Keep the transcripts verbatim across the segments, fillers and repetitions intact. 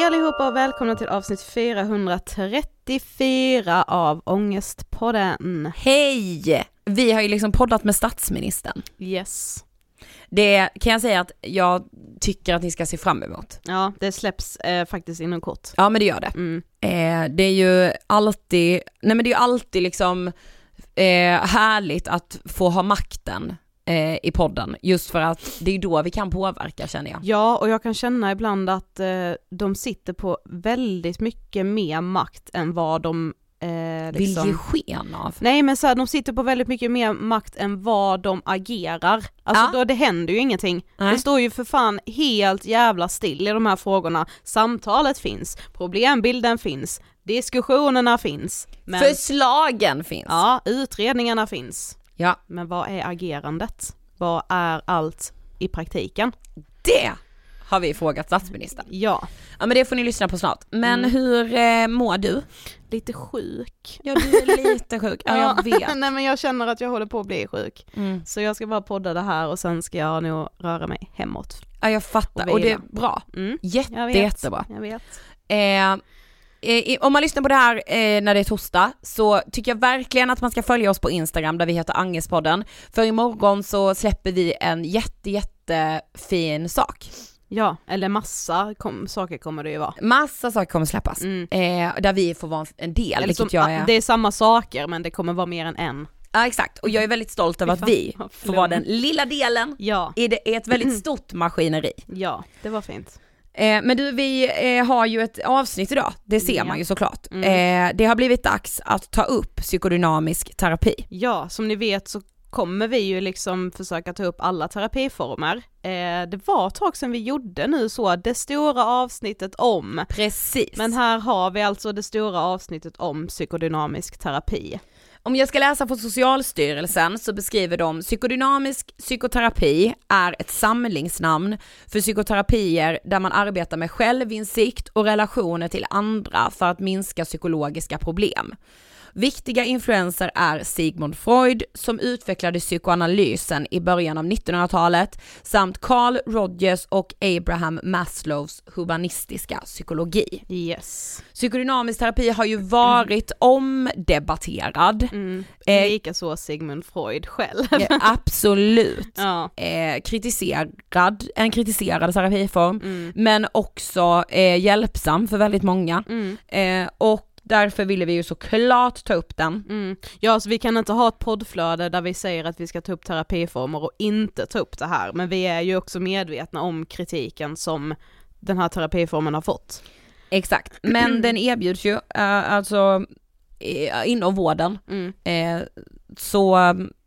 allihopa och välkomna till avsnitt fyrahundratrettiofyra av Ångestpodden. Hej! Vi har ju liksom poddat med statsministern. Yes. Det kan jag säga att jag tycker att ni ska se fram emot. Ja, det släpps eh, faktiskt inom kort. Ja, men det gör det. Mm. Eh, det är ju alltid, nej men det är ju alltid liksom eh, härligt att få ha makten eh, i podden. Just för att det är då vi kan påverka, känner jag. Ja, och jag kan känna ibland att eh, de sitter på väldigt mycket mer makt än vad de Eh, liksom. Vill ge sken av. Nej, men så här, de sitter på väldigt mycket mer makt än vad de agerar. Alltså Ja. då, det händer ju ingenting. Nej. Det står ju för fan helt jävla still i de här frågorna. Samtalet finns, problembilden finns, diskussionerna finns. Men, Förslagen finns. ja, utredningarna finns. Ja. Men vad är agerandet? Vad är allt i praktiken? Det har vi frågat statsministern. Ja. Ja, men det får ni lyssna på snart. Men Mm. hur eh, mår du? Lite sjuk. Ja, du är lite sjuk. Ja, jag vet. Nej, men jag känner att jag håller på att bli sjuk. Mm. Så jag ska bara podda det här och sen ska jag nog röra mig hemåt. Ja, jag fattar. Och Och det är vila. bra. Mm. Jätte, Jag vet. jättebra. Jag vet. Eh, eh, om man lyssnar på det här eh, när det är torsdag så tycker jag verkligen att man ska följa oss på Instagram där vi heter Ångestpodden. För imorgon så släpper vi en jätte, jättefin sak. Ja, eller massa kom, saker kommer det ju vara. Massa saker kommer släppas. Mm. Eh, där vi får vara en del, Eller vilket som, jag är... Det är samma saker, men det kommer vara mer än en. Ja, exakt. Och jag är väldigt stolt över att vi Vad får vara den lilla delen Ja, i det är ett väldigt stort maskineri. ja, det var fint. Eh, men du, vi eh, har ju ett avsnitt idag, det ser Ja. man ju såklart. Mm. Eh, det har blivit dags att ta upp psykodynamisk terapi. Ja, som ni vet så kommer vi ju liksom försöka ta upp alla terapiformer. Eh, det var ett tag sedan vi gjorde nu så, det stora avsnittet om. Precis. Men här har vi alltså det stora avsnittet om psykodynamisk terapi. Om jag ska läsa på Socialstyrelsen så beskriver de psykodynamisk psykoterapi är ett samlingsnamn för psykoterapier där man arbetar med självinsikt och relationer till andra för att minska psykologiska problem. Viktiga influenser är Sigmund Freud som utvecklade psykoanalysen i början av nittonhundratalet samt Carl Rogers och Abraham Maslows humanistiska psykologi. Yes. Psykodynamisk terapi har ju varit mm. omdebatterad. Mm. Eh, Lika så Sigmund Freud själv. Ja, absolut. Ja. Eh, kritiserad, en kritiserad terapiform, Mm. men också eh, hjälpsam för väldigt många. Mm. Eh, och därför ville vi ju såklart ta upp den. Mm. Ja, så vi kan inte ha ett poddflöde där vi säger att vi ska ta upp terapiformer och inte ta upp det här. Men vi är ju också medvetna om kritiken som den här terapiformen har fått. Exakt, men den erbjuds ju eh, alltså eh, inom vården. Mm. Eh, så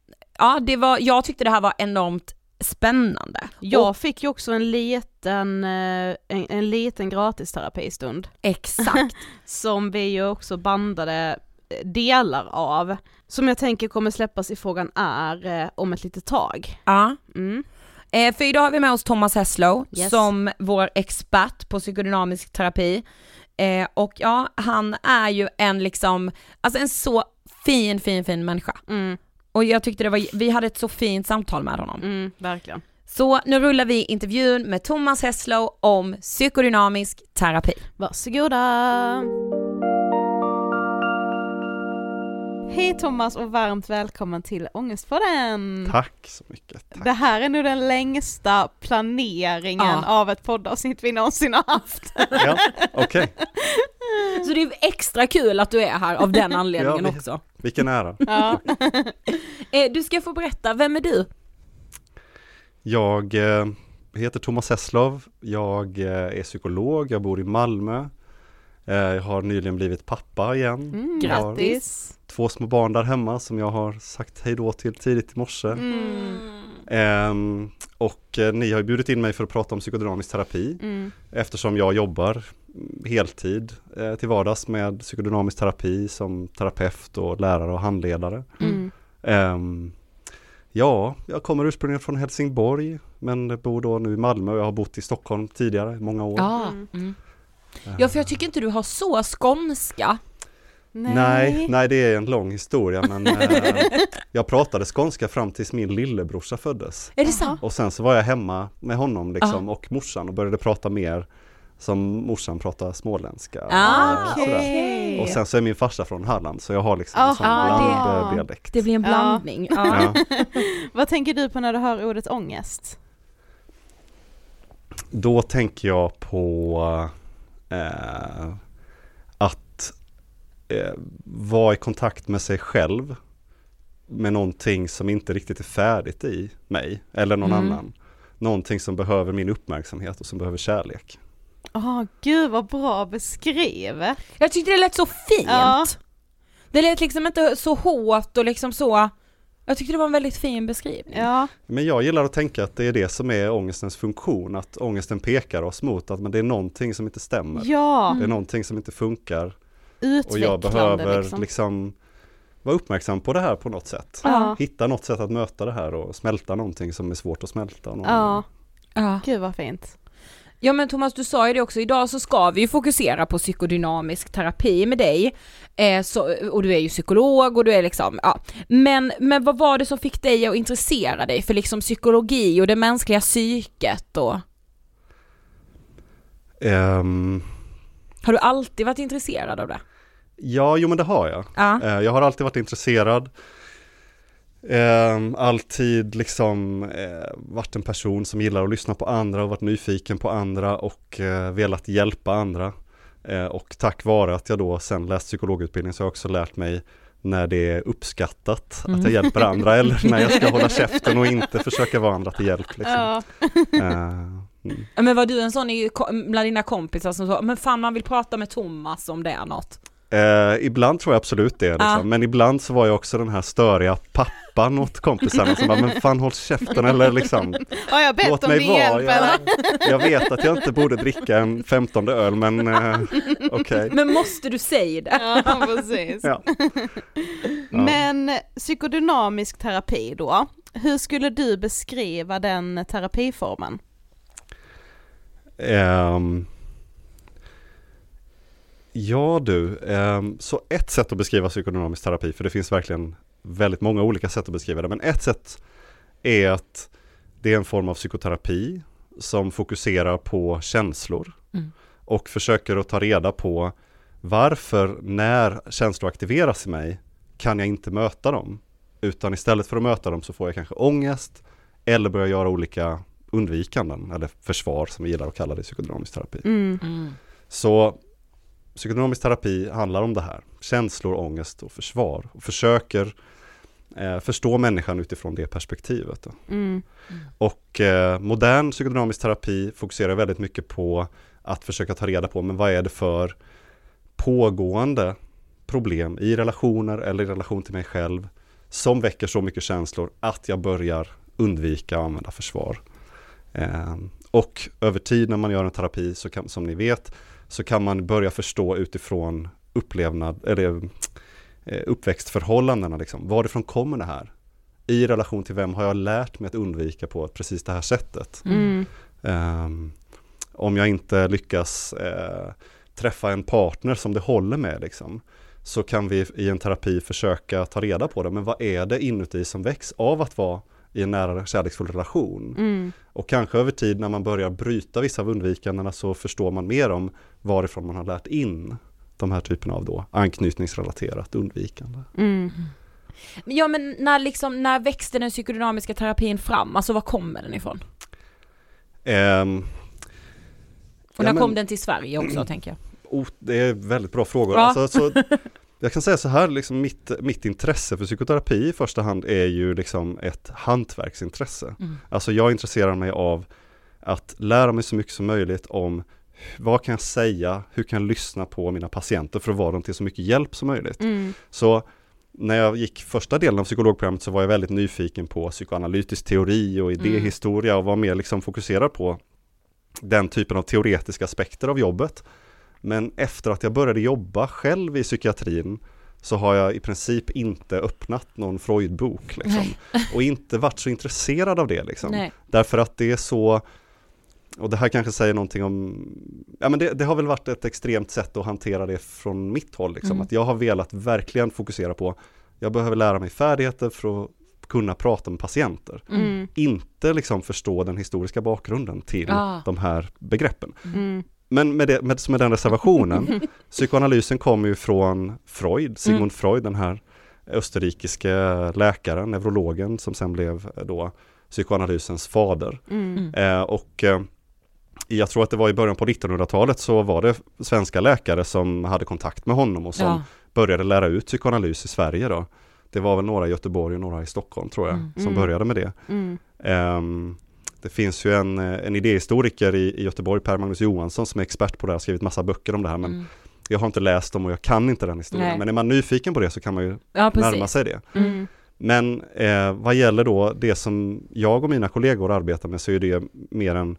ja, det var, jag tyckte det här var enormt spännande. Jag och, fick ju också en liten, en, en liten gratis terapistund. Exakt. Som vi ju också bandade delar av. Som jag tänker kommer släppas i Frågan är eh, om ett litet tag. Ja. Mm. Eh, för idag har vi med oss Thomas Hesslow Yes. som vår expert på psykodynamisk terapi. Eh, och ja, han är ju en liksom, alltså en så fin, fin, fin människa. Mm. Och jag tyckte det var, vi hade ett så fint samtal med honom. Mm, verkligen. Så nu rullar vi intervjun med Thomas Hesslow om psykodynamisk terapi. Varsågoda! Hej Thomas och varmt välkommen till Ångestpodden! Tack så mycket. Tack. Det här är nu den längsta planeringen Ja. av ett poddavsnitt vi någonsin har haft. Ja, okej. Så det är extra kul att du är här av den anledningen Ja, vi- också. Vilken ära. Ja. Eh, du ska få berätta, vem är du? Jag eh, heter Thomas Hesslow. Jag eh, är psykolog. Jag bor i Malmö. Eh, jag har nyligen blivit pappa igen. Mm, Jag har grattis! två små barn där hemma som jag har sagt hej då till tidigt i morse. Mm. Ehm, och eh, ni har ju bjudit in mig för att prata om psykodynamisk terapi. Mm. Eftersom jag jobbar heltid eh, till vardags med psykodynamisk terapi som terapeut och lärare och handledare. Mm. Ehm, ja, jag kommer ursprungligen från Helsingborg men bor då nu i Malmö och jag har bott i Stockholm tidigare i många år. Ja. Mm. Mm. Ja, för jag tycker inte du har så skånska. Nej. Nej, nej, det är en lång historia men eh, jag pratade skånska fram tills min lillebrorsa föddes. Är det sant? Och sen så var jag hemma med honom liksom, och morsan och började prata mer som morsan pratar småländska. Ah, och, okay. och sen så är min farsa från Halland, så jag har liksom Oh, en sån ah, blanddialekt. Det blir en blandning. Ja. Ja. Vad tänker du på när du hör ordet ångest? Då tänker jag på eh, att eh, vara i kontakt med sig själv med någonting som inte riktigt är färdigt i mig eller någon Mm. annan. Någonting som behöver min uppmärksamhet och som behöver kärlek. Åh, oh, gud vad bra beskrivet. Jag tyckte det lät så fint. Ja. Det lät liksom inte så hårt och liksom så. Jag tyckte det var en väldigt fin beskrivning. Ja. Men jag gillar att tänka att det är det som är ångestens funktion. Att ångesten pekar oss mot att men det är någonting som inte stämmer. Ja. Det är någonting som inte funkar. Utvecklande Och jag behöver liksom. liksom vara uppmärksam på det här på något sätt. Ja. Hitta något sätt att möta det här och smälta någonting som är svårt att smälta. Någon Ja. Ja. Gud vad fint. Ja men Thomas, du sa ju det också, idag så ska vi ju fokusera på psykodynamisk terapi med dig, eh, så, och du är ju psykolog och du är liksom, ja. Men, men vad var det som fick dig att intressera dig för liksom psykologi och det mänskliga psyket och? Um, Har du alltid varit intresserad av det? ja, jo men det har jag. Ja. Uh, jag har alltid varit intresserad. Uh, alltid liksom uh, varit en person som gillar att lyssna på andra och varit nyfiken på andra och uh, velat hjälpa andra. Uh, och tack vare att jag då sen läst psykologutbildning så har jag också lärt mig när det är uppskattat Mm. att jag hjälper andra eller när jag ska hålla käften och inte försöka vara andra till hjälp. Liksom. Ja. Uh, mm. Men var du en sån i, bland dina kompisar som sa, men fan man vill prata med Thomas om det är något? Eh, ibland tror jag absolut det, liksom. Ah. Men ibland så var jag också den här störiga pappan åt kompisarna som bara, men fan håll käften eller liksom, Har jag bett låt om mig din vara. hjälp eller? Jag, jag vet att jag inte borde dricka en femtonde öl, men eh, okej. Okay. Men måste du säga det? Ja, precis. Ja. Men psykodynamisk terapi då, hur skulle du beskriva den terapiformen? Um, ja du, um, så ett sätt att beskriva psykodynamisk terapi, för det finns verkligen väldigt många olika sätt att beskriva det, men ett sätt är att det är en form av psykoterapi som fokuserar på känslor Mm. och försöker att ta reda på varför när känslor aktiveras i mig kan jag inte möta dem, utan istället för att möta dem så får jag kanske ångest eller börjar göra olika undvikanden eller försvar som vi gillar att kalla det i psykodynamisk terapi. Mm. Mm. Så psykodynamisk terapi handlar om det här. Känslor, ångest och försvar. Och försöker eh, förstå människan utifrån det perspektivet. Då. Mm. Och eh, modern psykodynamisk terapi fokuserar väldigt mycket på att försöka ta reda på men vad är det för pågående problem i relationer eller i relation till mig själv som väcker så mycket känslor att jag börjar undvika att använda försvar. Eh, och över tid när man gör en terapi så kan, som ni vet, så kan man börja förstå utifrån upplevnad eller eh, uppväxtförhållandena liksom. Varifrån kommer det här? I relation till vem har jag lärt mig att undvika på precis det här sättet? Mm. Um, om jag inte lyckas eh, träffa en partner som det håller med liksom, så kan vi i en terapi försöka ta reda på det. Men vad är det inuti som väcks av att vara i en nära kärleksfull relation? Mm. Och kanske över tid när man börjar bryta vissa av undvikandena så förstår man mer om varifrån man har lärt in de här typerna av då anknytningsrelaterat undvikande. Mm. Ja men när, liksom, när växte den psykodynamiska terapin fram? Alltså var kommer den ifrån? Um, Och när ja, kom men, den till Sverige också tänker jag? Oh, det är väldigt bra frågor. Ja. Alltså, så, jag kan säga så här, liksom mitt, mitt intresse för psykoterapi i första hand är ju liksom ett hantverksintresse. Mm. Alltså jag intresserar mig av att lära mig så mycket som möjligt om vad kan jag säga, hur kan jag lyssna på mina patienter för att vara dem till så mycket hjälp som möjligt. Mm. Så när jag gick första delen av psykologprogrammet så var jag väldigt nyfiken på psykoanalytisk teori och idéhistoria och var mer liksom fokuserad på den typen av teoretiska aspekter av jobbet. Men efter att jag började jobba själv i psykiatrin så har jag i princip inte öppnat någon Freud-bok liksom. Och inte varit så intresserad av det liksom. Nej. Därför att det är så, och det här kanske säger någonting om, ja men det, det har väl varit ett extremt sätt att hantera det från mitt håll liksom. Mm. Att jag har velat verkligen fokusera på, jag behöver lära mig färdigheter för att kunna prata med patienter. Mm. Inte liksom förstå den historiska bakgrunden till Ah. de här begreppen. Mm. men med, det, med, med den reservationen, psykoanalysen kommer ju från Freud, Sigmund mm. Freud, den här österrikiska läkaren, neurologen som sen blev då psykoanalysens fader. Mm. Eh, och eh, jag tror att det var i början på nittonhundratalet så var det svenska läkare som hade kontakt med honom och som ja. började lära ut psykoanalys i Sverige då. Det var väl några i Göteborg och några i Stockholm tror jag mm. som började med det. Mm. Um, det finns ju en, en idéhistoriker i, i Göteborg, Per Magnus Johansson, som är expert på det här, har skrivit massa böcker om det här, men mm. jag har inte läst dem och jag kan inte den historien. Nej. Men är man nyfiken på det så kan man ju ja, närma sig det. Mm. Men eh, vad gäller då det som jag och mina kollegor arbetar med, så är det mer en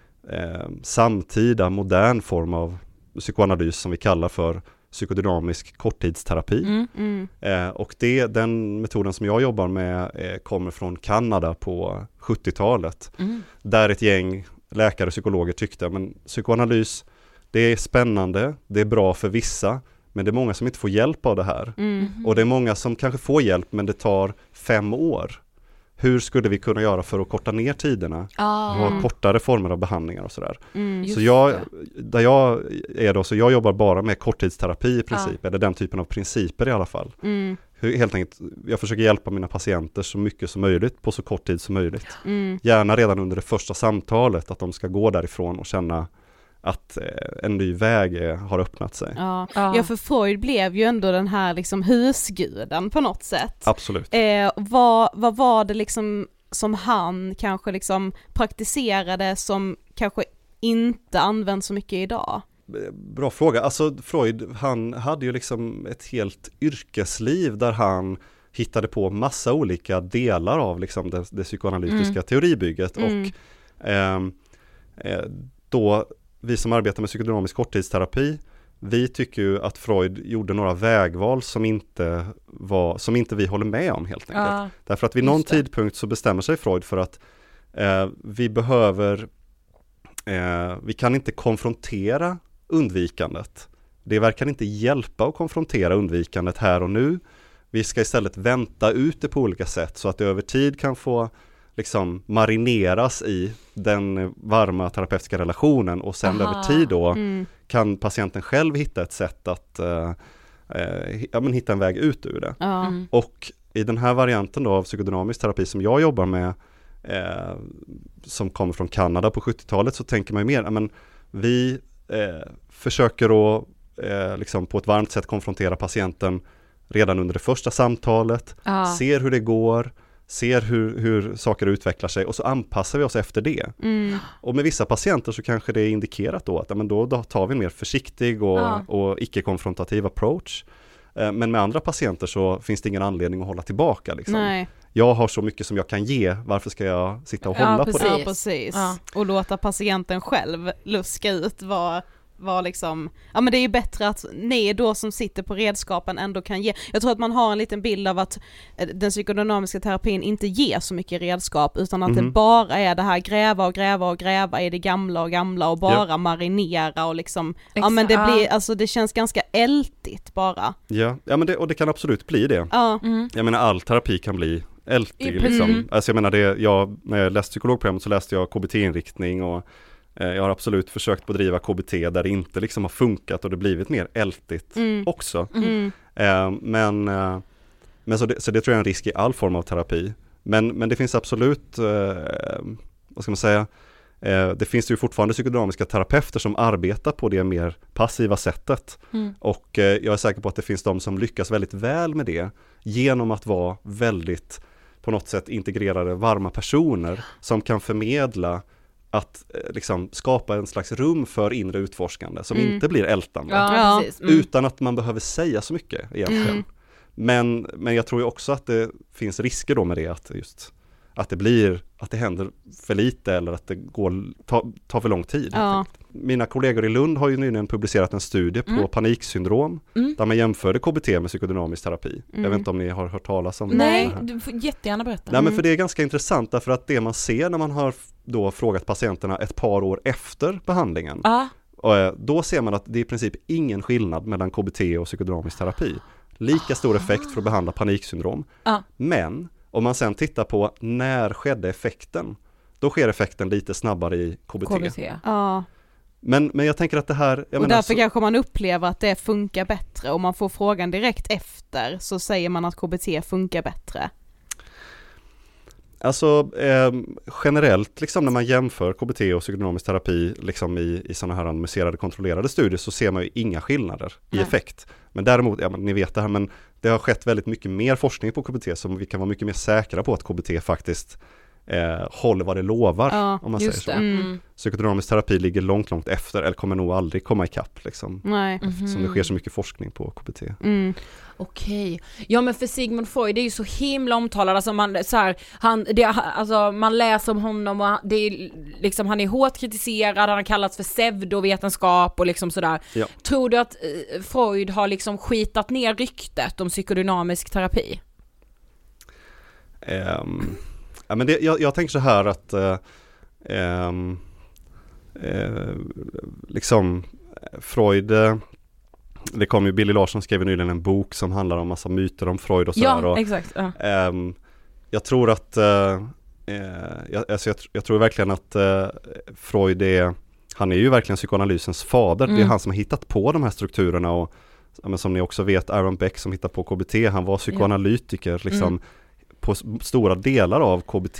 eh, samtida modern form av psykoanalys som vi kallar för psykodynamisk korttidsterapi. Mm, mm. Eh, och det, den metoden som jag jobbar med eh, kommer från Kanada på sjuttiotalet. Mm. Där ett gäng läkare och psykologer tyckte att psykoanalys, det är spännande, det är bra för vissa, men det är många som inte får hjälp av det här. Mm. Och det är många som kanske får hjälp, men det tar fem år. Hur skulle vi kunna göra för att korta ner tiderna? Ah. Och ha kortare former av behandlingar och sådär. Mm, så jag, där jag är då, så jag jobbar bara med korttidsterapi i princip. Ah. Eller den typen av principer i alla fall. Mm. Hur, helt enkelt, jag försöker hjälpa mina patienter så mycket som möjligt på så kort tid som möjligt. Mm. Gärna redan under det första samtalet, att de ska gå därifrån och känna att eh, en ny väg eh, har öppnat sig. Ja. Ja. ja, för Freud blev ju ändå den här liksom husguden på något sätt. Absolut. Eh, vad, vad var det liksom som han kanske liksom praktiserade som kanske inte används så mycket idag? Bra fråga. Alltså Freud, han hade ju liksom ett helt yrkesliv där han hittade på massa olika delar av liksom det, det psykoanalytiska mm. teoribygget. Mm. Och eh, eh, då vi som arbetar med psykodynamisk korttidsterapi, vi tycker ju att Freud gjorde några vägval som inte, var, som inte vi håller med om helt enkelt. Ja, därför att vid någon tidpunkt så bestämmer sig Freud för att eh, vi behöver, eh, vi kan inte konfrontera undvikandet. Det verkar inte hjälpa att konfrontera undvikandet här och nu. Vi ska istället vänta ut det på olika sätt så att det över tid kan få liksom marineras i den varma terapeutiska relationen, och sen Aha. över tid då mm. kan patienten själv hitta ett sätt att uh, uh, ja, men hitta en väg ut ur det. Mm. Och i den här varianten då av psykodynamisk terapi som jag jobbar med, uh, som kommer från Kanada på sjuttiotalet, så tänker man ju mer, men vi uh, försöker att uh, liksom på ett varmt sätt konfrontera patienten redan under det första samtalet, ah. ser hur det går, ser hur, hur saker utvecklar sig, och så anpassar vi oss efter det. Mm. Och med vissa patienter så kanske det är indikerat då att ja, men då, då tar vi en mer försiktig och, ja. och icke-konfrontativ approach. Eh, men med andra patienter så finns det ingen anledning att hålla tillbaka. Liksom. Nej. Jag har så mycket som jag kan ge, varför ska jag sitta och hålla ja, på det? Ja, precis. Ja. Och låta patienten själv luska ut vad... var liksom, ja men det är ju bättre att ni då som sitter på redskapen ändå kan ge, jag tror att man har en liten bild av att den psykodynamiska terapin inte ger så mycket redskap, utan att mm. det bara är det här gräva och gräva och gräva i det gamla och gamla och bara ja. marinera och liksom, Exakt. ja men det blir, alltså det känns ganska ältigt bara. Ja, ja men det, och det kan absolut bli det. Ja. Mm. Jag menar all terapi kan bli ältig mm. liksom. Alltså jag menar det, jag, när jag läste psykologprogrammet så läste jag K B T-inriktning, och jag har absolut försökt bedriva K B T där det inte liksom har funkat och det blivit mer ältigt mm. också. Mm. Eh, men men så, det, så det tror jag är en risk i all form av terapi. Men, men det finns absolut, eh, vad ska man säga, eh, det finns ju fortfarande psykodynamiska terapeuter som arbetar på det mer passiva sättet. Mm. Och eh, jag är säker på att det finns de som lyckas väldigt väl med det genom att vara väldigt på något sätt integrerade varma personer som kan förmedla att liksom skapa en slags rum för inre utforskande som mm. inte blir ältande. Ja, mm. utan att man behöver säga så mycket egentligen. Mm. Men, men jag tror ju också att det finns risker då med det, att just att det blir, att det händer för lite eller att det går, tar, tar för lång tid. Ja. Mina kollegor i Lund har ju nyligen publicerat en studie mm. på paniksyndrom mm. där man jämförde K B T med psykodynamisk terapi. Mm. Jag vet inte om ni har hört talas om Nej, det. Nej, du får jättegärna berätta. Nej, men för det är ganska intressant därför att det man ser när man har då frågat patienterna ett par år efter behandlingen, ah. och då ser man att det är i princip ingen skillnad mellan K B T och psykodynamisk terapi. Lika stor effekt för att behandla paniksyndrom. Ah. Men om man sen tittar på när skedde effekten, då sker effekten lite snabbare i K B T. K B T. Ja. Men, men jag tänker att det här... Jag och menar, därför så, kanske man upplever att det funkar bättre. Om man får frågan direkt efter så säger man att K B T funkar bättre. Alltså eh, generellt liksom när man jämför K B T och psykodynamisk terapi liksom i, i sådana här randomiserade kontrollerade studier så ser man ju inga skillnader i Nej. effekt. Men däremot, ja, men ni vet det här, men det har skett väldigt mycket mer forskning på K B T så vi kan vara mycket mer säkra på att K B T faktiskt eh, håller vad det lovar, Ja, om man säger Just så. det. Mm. Psykodynamisk terapi ligger långt, långt efter eller kommer nog aldrig komma ikapp liksom. Nej. Som det sker så mycket forskning på K B T. Mm. Okej. Ja, men för Sigmund Freud, det är ju så himla omtalad, alltså man så här, han det, alltså man läser om honom och det är liksom, han är hårt kritiserad, han har kallats för pseudovetenskap och liksom sådär. Ja. Tror du att eh, Freud har liksom skitat ner ryktet om psykodynamisk terapi? Um, ja, men det, jag, jag tänker så här att uh, um, uh, liksom Freud, uh, det kom ju, Billy Larsson skrev nyligen en bok som handlar om massa myter om Freud och sådär. Ja, och, exakt. Ja. um, jag tror att uh, uh, jag, alltså jag, jag tror verkligen att uh, Freud är, han är ju verkligen psykoanalysens fader. Mm. Det är han som har hittat på de här strukturerna och men som ni också vet, Aaron Beck som hittar på K B T, han var psykoanalytiker liksom. Mm. På stora delar av K B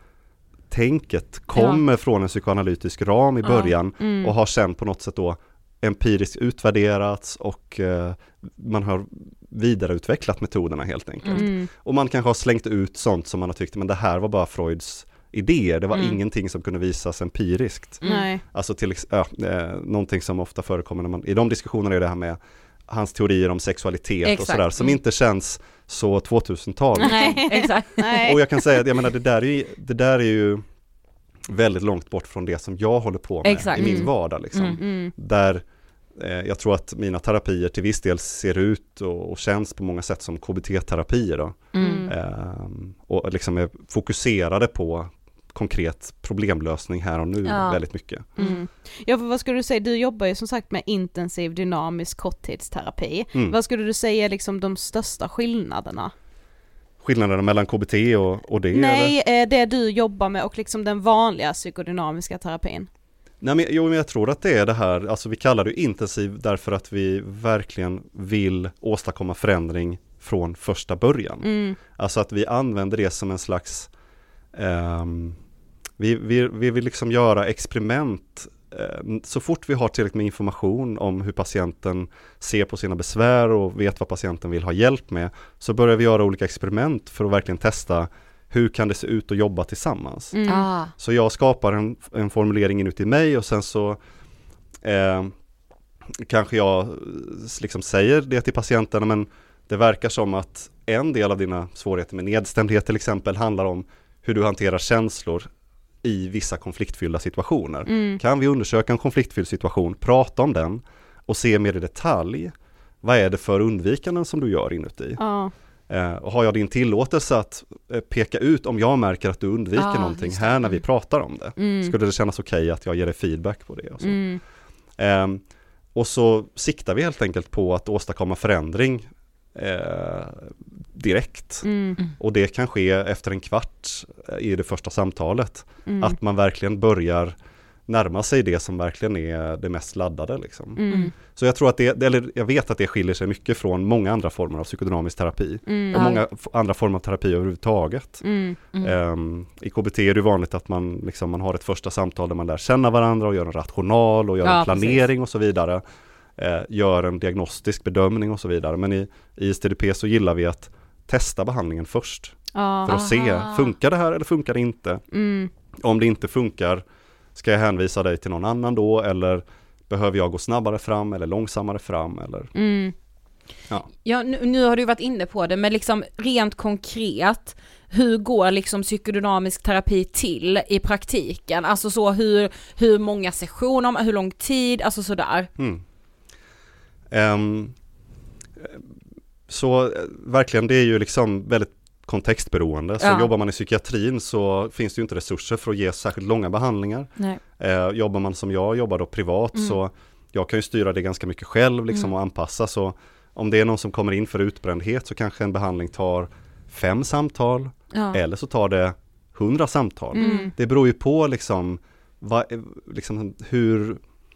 T-tänket kommer Ja. från en psykoanalytisk ram i Ja. början Mm. och har sen på något sätt då empiriskt utvärderats och eh, man har vidareutvecklat metoderna helt enkelt. Mm. Och man kanske har slängt ut sånt som man har tyckt, men det här var bara Freuds idéer, det var Mm. ingenting som kunde visas empiriskt. Mm. Nej. Alltså till ex- ja, eh, någonting som ofta förekommer när man, i de diskussionerna är det här med hans teorier om sexualitet Exakt. och sådär, som Mm. inte känns så tvåtusental. Nej, exakt. Nej. Och jag kan säga att jag menar, det, där är ju, det där är ju väldigt långt bort från det som jag håller på med Exakt. i min Mm. vardag. Liksom. Mm. Mm. Där eh, jag tror att mina terapier till viss del ser ut och, och känns på många sätt som K B T-terapier. Då. Mm. Ehm, och liksom är fokuserade på konkret problemlösning här och nu Ja. väldigt mycket. Mm. Ja, för vad skulle du säga, du jobbar ju som sagt med intensiv dynamisk korttidsterapi. Mm. Vad skulle du säga är liksom de största skillnaderna? Skillnaderna mellan K B T och, och det? Eller? Nej, eh, det du jobbar med och liksom den vanliga psykodynamiska terapin. Nej, men, jo, men jag tror att det är det här, alltså vi kallar det intensiv därför att vi verkligen vill åstadkomma förändring från första början. Mm. Alltså att vi använder det som en slags, ehm, vi, vi, vi vill liksom göra experiment eh, så fort vi har tillräckligt med information om hur patienten ser på sina besvär och vet vad patienten vill ha hjälp med, så börjar vi göra olika experiment för att verkligen testa hur kan det se ut att jobba tillsammans. Mm. Ah. Så jag skapar en, en formulering inuti mig och sen så eh, kanske jag liksom säger det till patienten, men det verkar som att en del av dina svårigheter med nedstämdhet till exempel handlar om hur du hanterar känslor i vissa konfliktfyllda situationer. Mm. Kan vi undersöka en konfliktfylld situation, prata om den och se mer i detalj, vad är det för undvikanden som du gör inuti? Ja. Eh, och har jag din tillåtelse att eh, peka ut om jag märker att du undviker Ah, någonting just det. här när vi Mm. pratar om det? Mm. Skulle det kännas okej att jag ger dig feedback på det? Och så, Mm. Ehm, och så siktar vi helt enkelt på att åstadkomma förändring eh, direkt. Mm. Och det kan ske efter en kvart eh, i det första samtalet. Mm. Att man verkligen börjar närma sig det som verkligen är det mest laddade. Liksom. Mm. Så jag tror att det, eller jag vet att det skiljer sig mycket från många andra former av psykodynamisk terapi. Mm. Och Ja. många f- andra former av terapi överhuvudtaget. Mm. Mm. Ehm, I K B T är det vanligt att man, liksom, man har ett första samtal där man lär känna varandra och gör en rational och gör Ja, en planering och så vidare. Eh, gör en diagnostisk bedömning och så vidare. Men i, i S T D P så gillar vi att testa behandlingen först. Ja. För att se, Aha. funkar det här eller funkar det inte? Mm. Om det inte funkar, ska jag hänvisa dig till någon annan då? Eller behöver jag gå snabbare fram eller långsammare fram? Eller, Mm. ja. Ja, nu, nu har du varit inne på det, men liksom rent konkret, hur går liksom psykodynamisk terapi till i praktiken? Alltså så hur, hur många sessioner, hur lång tid, alltså sådär. Mm. Ehm, så eh, verkligen, det är ju liksom väldigt kontextberoende. Så Ja. jobbar man i psykiatrin så finns det ju inte resurser för att ge särskilt långa behandlingar. Nej. Eh, jobbar man som jag jobbar då privat Mm. så jag kan ju styra det ganska mycket själv liksom, Mm. och anpassa. Så om det är någon som kommer in för utbrändhet så kanske en behandling tar fem samtal Ja. eller så tar det hundra samtal. Mm. Det beror ju på liksom, vad, liksom hur,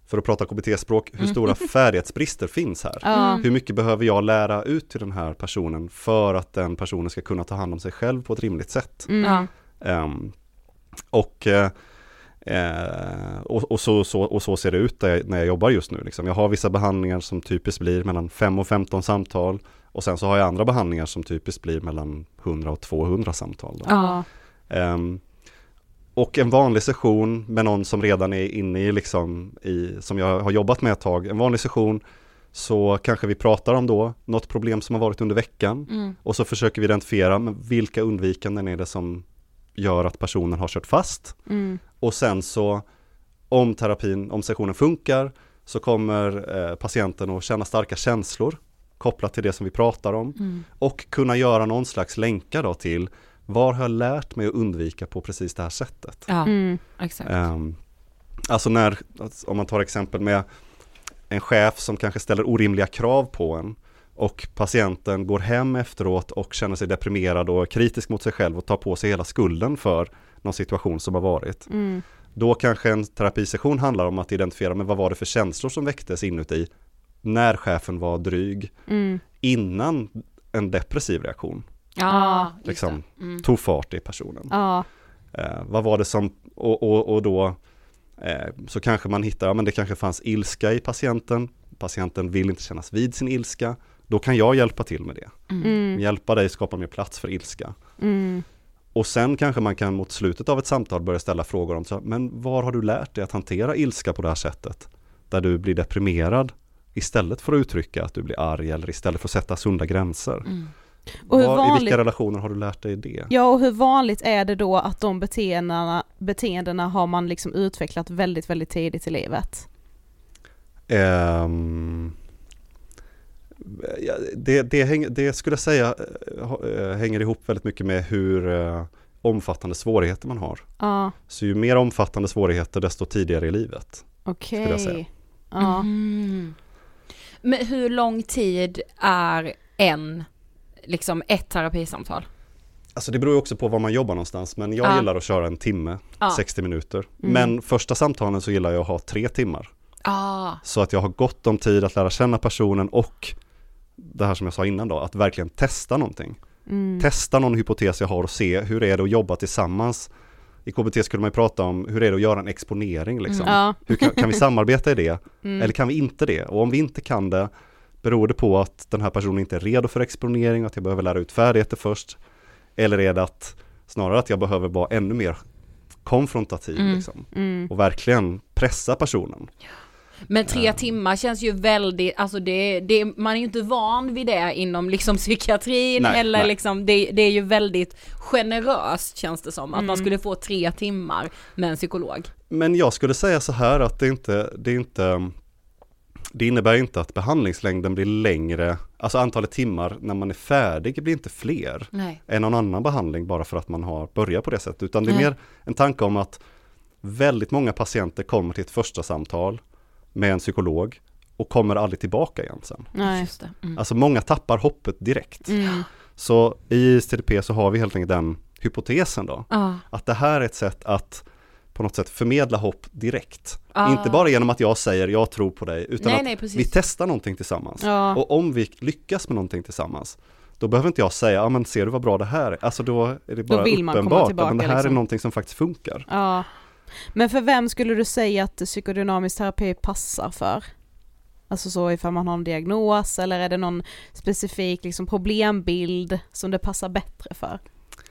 för att prata K B T-språk, hur stora färdighetsbrister finns här. Ja. Hur mycket behöver jag lära ut till den här personen för att den personen ska kunna ta hand om sig själv på ett rimligt sätt. Mm. Ja. Um, och, eh, och, och, så, så, och så ser det ut där, när jag jobbar just nu. Liksom. Jag har vissa behandlingar som typiskt blir mellan fem och femton samtal. Och sen så har jag andra behandlingar som typiskt blir mellan hundra och tvåhundra samtal. Då. Ja. Um, och en vanlig session med någon som redan är inne i, liksom, i, som jag har jobbat med ett tag. En vanlig session, så kanske vi pratar om då något problem som har varit under veckan. Mm. Och så försöker vi identifiera men vilka undvikanden är det som gör att personen har kört fast. Mm. Och sen så, om terapin, om sessionen funkar, så kommer eh, patienten att känna starka känslor kopplat till det som vi pratar om. Mm. Och kunna göra någon slags länkar då till vad har jag lärt mig att undvika på precis det här sättet. Ja, Mm. exakt. Um, alltså när, om man tar exempel med en chef som kanske ställer orimliga krav på en och patienten går hem efteråt och känner sig deprimerad och kritisk mot sig själv och tar på sig hela skulden för någon situation som har varit. Mm. Då kanske en terapisession handlar om att identifiera men vad var det för känslor som väcktes inuti när chefen var dryg Mm. innan en depressiv reaktion Ja, just liksom det. Mm. tog fart i personen. Ja. Eh, vad var det som, och, och, och då eh, så kanske man hittar, ja men det kanske fanns ilska i patienten, patienten vill inte kännas vid sin ilska, då kan jag hjälpa till med det. Mm. Hjälpa dig skapa mer plats för ilska. Mm. Och sen kanske man kan mot slutet av ett samtal börja ställa frågor om, så, men var har du lärt dig att hantera ilska på det här sättet? Där du blir deprimerad istället för att uttrycka att du blir arg eller istället för att sätta sunda gränser. Mm. Och hur Var, I vanligt, vilka relationer har du lärt dig det? ja, och hur vanligt är det då att de beteendena, beteendena har man liksom utvecklat väldigt, väldigt tidigt i livet? Um, ja, det, det, häng, det skulle jag säga äh, hänger ihop väldigt mycket med hur äh, omfattande svårigheter man har. Ja, Så ju mer omfattande svårigheter desto tidigare i livet. okej. Skulle jag säga. Ja. Mm. Men hur lång tid är en, liksom ett terapisamtal? Alltså det beror ju också på var man jobbar någonstans, men jag Ja. gillar att köra en timme, Ja. sextio minuter. Mm. Men första samtalen så gillar jag att ha tre timmar. Ah. Så att jag har gott om tid att lära känna personen och det här som jag sa innan då, att verkligen testa någonting. Mm. Testa någon hypotes jag har och se hur är det att jobba tillsammans. I K B T skulle man ju prata om hur är det att göra en exponering liksom. Mm. Ja. Hur kan, kan vi samarbeta i det? Mm. Eller kan vi inte det? Och om vi inte kan det, beror det på att den här personen inte är redo för exponering och att jag behöver lära ut färdigheter först? Eller är det att snarare att jag behöver vara ännu mer konfrontativ Mm. liksom, Mm. och verkligen pressa personen? Men tre Ja. timmar känns ju väldigt, alltså det, det, man är ju inte van vid det inom liksom psykiatrin Nej, eller nej. liksom, det, det är ju väldigt generöst känns det som, att Mm. man skulle få tre timmar med en psykolog. Men jag skulle säga så här att det inte, det är inte det innebär inte att behandlingslängden blir längre, alltså antalet timmar när man är färdig blir inte fler Nej. än någon annan behandling bara för att man har börjat på det sättet, utan det är Nej. mer en tanke om att väldigt många patienter kommer till ett första samtal med en psykolog och kommer aldrig tillbaka igen sen. Nej. Just det. Mm. Alltså många tappar hoppet direkt. Mm. Så i S T D P så har vi helt enkelt den hypotesen då, Ah. att det här är ett sätt att på något sätt förmedla hopp direkt. Ah. Inte bara genom att jag säger jag tror på dig, utan Nej, att nej, precis. vi testar någonting tillsammans. Ja. Och om vi lyckas med någonting tillsammans, då behöver inte jag säga, ja men ser du vad bra det här är? Alltså då är det bara vill man komma uppenbart, tillbaka, ja, men det här liksom. är någonting som faktiskt funkar. Ja. Men för vem skulle du säga att psykodynamisk terapi passar för? Alltså så ifall man har en diagnos, eller är det någon specifik liksom problembild som det passar bättre för?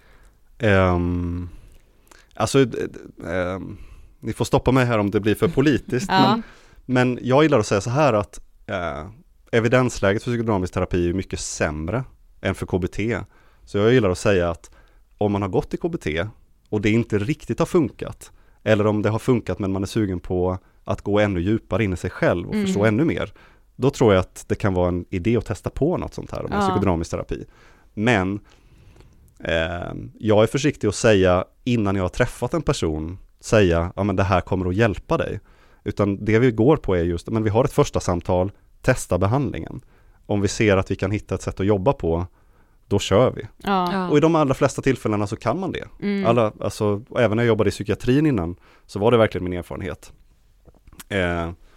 Um, alltså, um, ni får stoppa mig här om det blir för politiskt, Ja. men, men jag gillar att säga så här att uh, evidensläget för psykodynamisk terapi är mycket sämre än för K B T. Så jag gillar att säga att om man har gått i K B T och det inte riktigt har funkat, eller om det har funkat men man är sugen på att gå ännu djupare in i sig själv och Mm. förstå ännu mer, då tror jag att det kan vara en idé att testa på något sånt här med Ja. psykodynamisk terapi. Men eh, jag är försiktig att säga innan jag har träffat en person, säga ja men det här kommer att hjälpa dig. Utan det vi går på är just, men vi har ett första samtal, testa behandlingen. Om vi ser att vi kan hitta ett sätt att jobba på, då kör vi. Ja. Ja. Och i de allra flesta tillfällena så kan man det. Mm. Alla, alltså, även när jag jobbade i psykiatrin innan så var det verkligen min erfarenhet. Eh,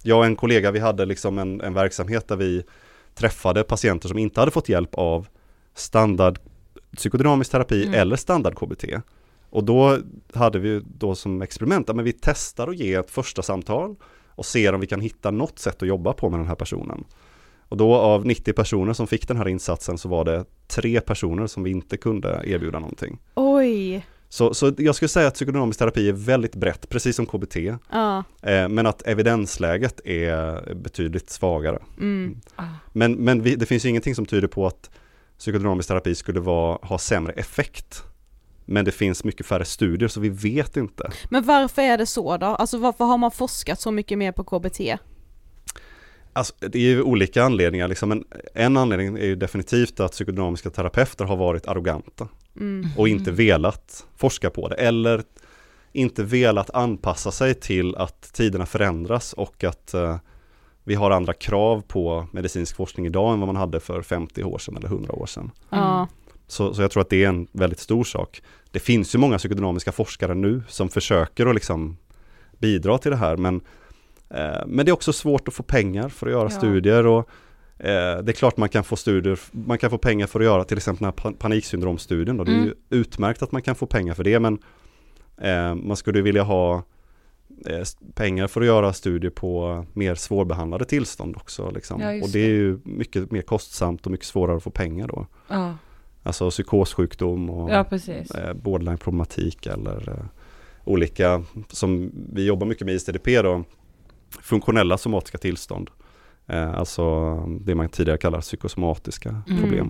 jag och en kollega, vi hade liksom en, en verksamhet där vi träffade patienter som inte hade fått hjälp av standard psykodynamisk terapi mm. eller standard K B T. Och då hade vi då som experiment, men vi testar att ge ett första samtal och ser om vi kan hitta något sätt att jobba på med den här personen. Och då av nittio personer som fick den här insatsen så var det tre personer som vi inte kunde erbjuda någonting. Oj! Så, så jag skulle säga att psykodynamisk terapi är väldigt brett, precis som K B T. Ja. Eh, men att evidensläget är betydligt svagare. Mm. Ah. Men, men vi, det finns ju ingenting som tyder på att psykodynamisk terapi skulle vara, ha sämre effekt. Men det finns mycket färre studier så vi vet inte. Men varför är det så då? Alltså varför har man forskat så mycket mer på K B T? Alltså, det är ju olika anledningar. Liksom. En, en anledning är ju definitivt att psykodynamiska terapeuter har varit arroganta. Mm. Och inte velat forska på det. Eller inte velat anpassa sig till att tiderna förändras och att uh, vi har andra krav på medicinsk forskning idag än vad man hade för femtio år sedan eller hundra år sedan. Ja. Så, så jag tror att det är en väldigt stor sak. Det finns ju många psykodynamiska forskare nu som försöker att liksom bidra till det här. Men, eh, men det är också svårt att få pengar för att göra Ja. studier. Och, eh, det är klart man kan få studier, man kan få pengar för att göra till exempel den här paniksyndromstudien. Då. Det är Mm. ju utmärkt att man kan få pengar för det. Men eh, man skulle vilja ha eh, pengar för att göra studier på mer svårbehandlade tillstånd också. Liksom. Ja, just och det är ju mycket mer kostsamt och mycket svårare att få pengar då. Ja, Alltså psykossjukdom och ja precis. eh, borderline-problematik eller eh, olika, som vi jobbar mycket med i S T D P då, funktionella somatiska tillstånd. Eh, alltså det man tidigare kallar psykosomatiska Mm. problem.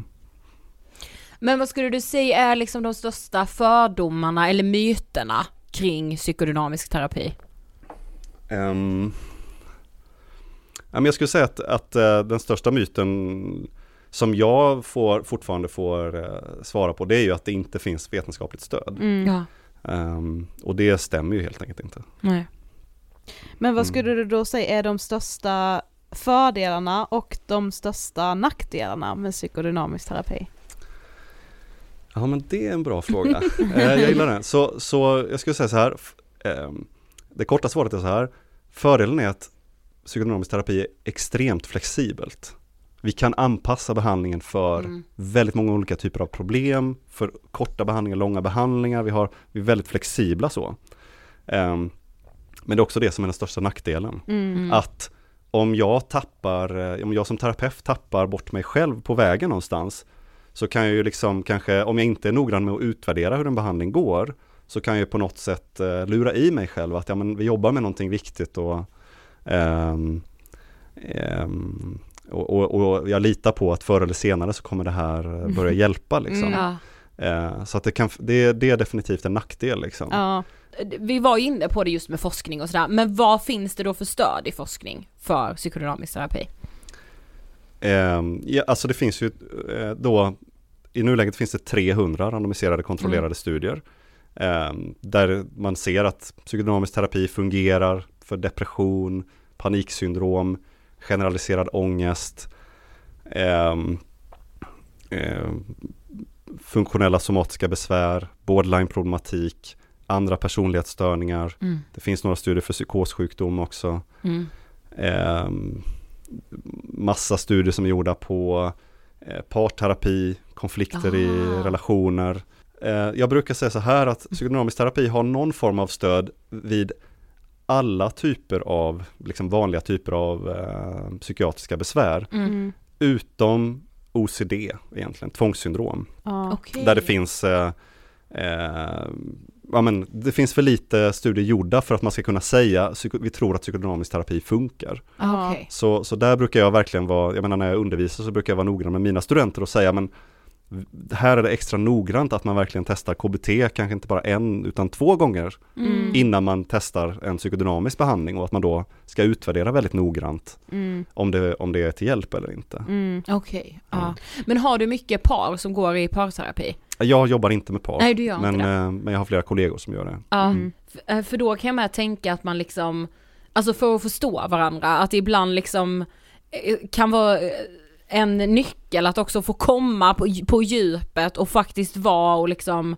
Men vad skulle du säga är liksom de största fördomarna eller myterna kring psykodynamisk terapi? Um, ja, men jag skulle säga att, att uh, den största myten som jag får, fortfarande får uh, svara på, det är ju att det inte finns vetenskapligt stöd. Mm. Ja. Um, och det stämmer ju helt enkelt inte. Nej. Men vad skulle du då säga är de största fördelarna och de största nackdelarna med psykodynamisk terapi? Ja, men det är en bra fråga. eh, jag gillar den. Så, så jag skulle säga så här, f- eh, det korta svaret är så här, fördelen är att psykodynamisk terapi är extremt flexibelt. Vi kan anpassa behandlingen för Mm. väldigt många olika typer av problem, för korta behandlingar, långa behandlingar. Vi, har, vi är väldigt flexibla så. Eh, men det är också det som är den största nackdelen. Mm. Att om jag tappar, om jag som terapeut tappar bort mig själv på vägen någonstans, så kan jag ju liksom kanske, om jag inte är noggrann med att utvärdera hur en behandling går, så kan jag på något sätt uh, lura i mig själv att ja, men vi jobbar med någonting viktigt och, um, um, och, och, och jag litar på att förr eller senare så kommer det här börja hjälpa liksom. Ja. Uh, så att det, kan, det, det är definitivt en nackdel liksom. Ja. Vi var ju inne på det just med forskning och sådär, men vad finns det då för stöd i forskning för psykodynamisk terapi? Um, ja, alltså det finns ju uh, då, i nuläget finns det trehundra randomiserade kontrollerade Mm. studier um, där man ser att psykodynamisk terapi fungerar för depression, paniksyndrom, generaliserad ångest, um, um, funktionella somatiska besvär, borderline-problematik, andra personlighetsstörningar. Mm. Det finns några studier för psykossjukdom också. Mm. Um, massa studier som är gjorda på eh, parterapi, konflikter i Ah. relationer. Eh, jag brukar säga så här att psykodynamisk terapi har någon form av stöd vid alla typer av, liksom vanliga typer av eh, psykiatriska besvär, Mm. Mm. utom O C D egentligen, tvångssyndrom. Ja. Okej. Där det finns eh, eh, ja, men det finns för lite studier gjorda för att man ska kunna säga psyko- vi tror att psykodynamisk terapi funkar. Ah, okej. Så, så där brukar jag verkligen vara, jag menar när jag undervisar så brukar jag vara noggrann med mina studenter och säga men här är det extra noggrant att man verkligen testar K B T, kanske inte bara en utan två gånger Mm. innan man testar en psykodynamisk behandling, och att man då ska utvärdera väldigt noggrant Mm. om det, om det är till hjälp eller inte. Mm. Okej, ja. Men har du mycket par som går i parterapi? Jag jobbar inte med par, Nej, du gör men, inte det. eh, men jag har flera kollegor som gör det. Ja, Mm. för, för då kan jag med tänka att man liksom, alltså för att förstå varandra, att det ibland liksom eh, kan vara eh, en nyckel att också få komma på, på djupet och faktiskt vara och liksom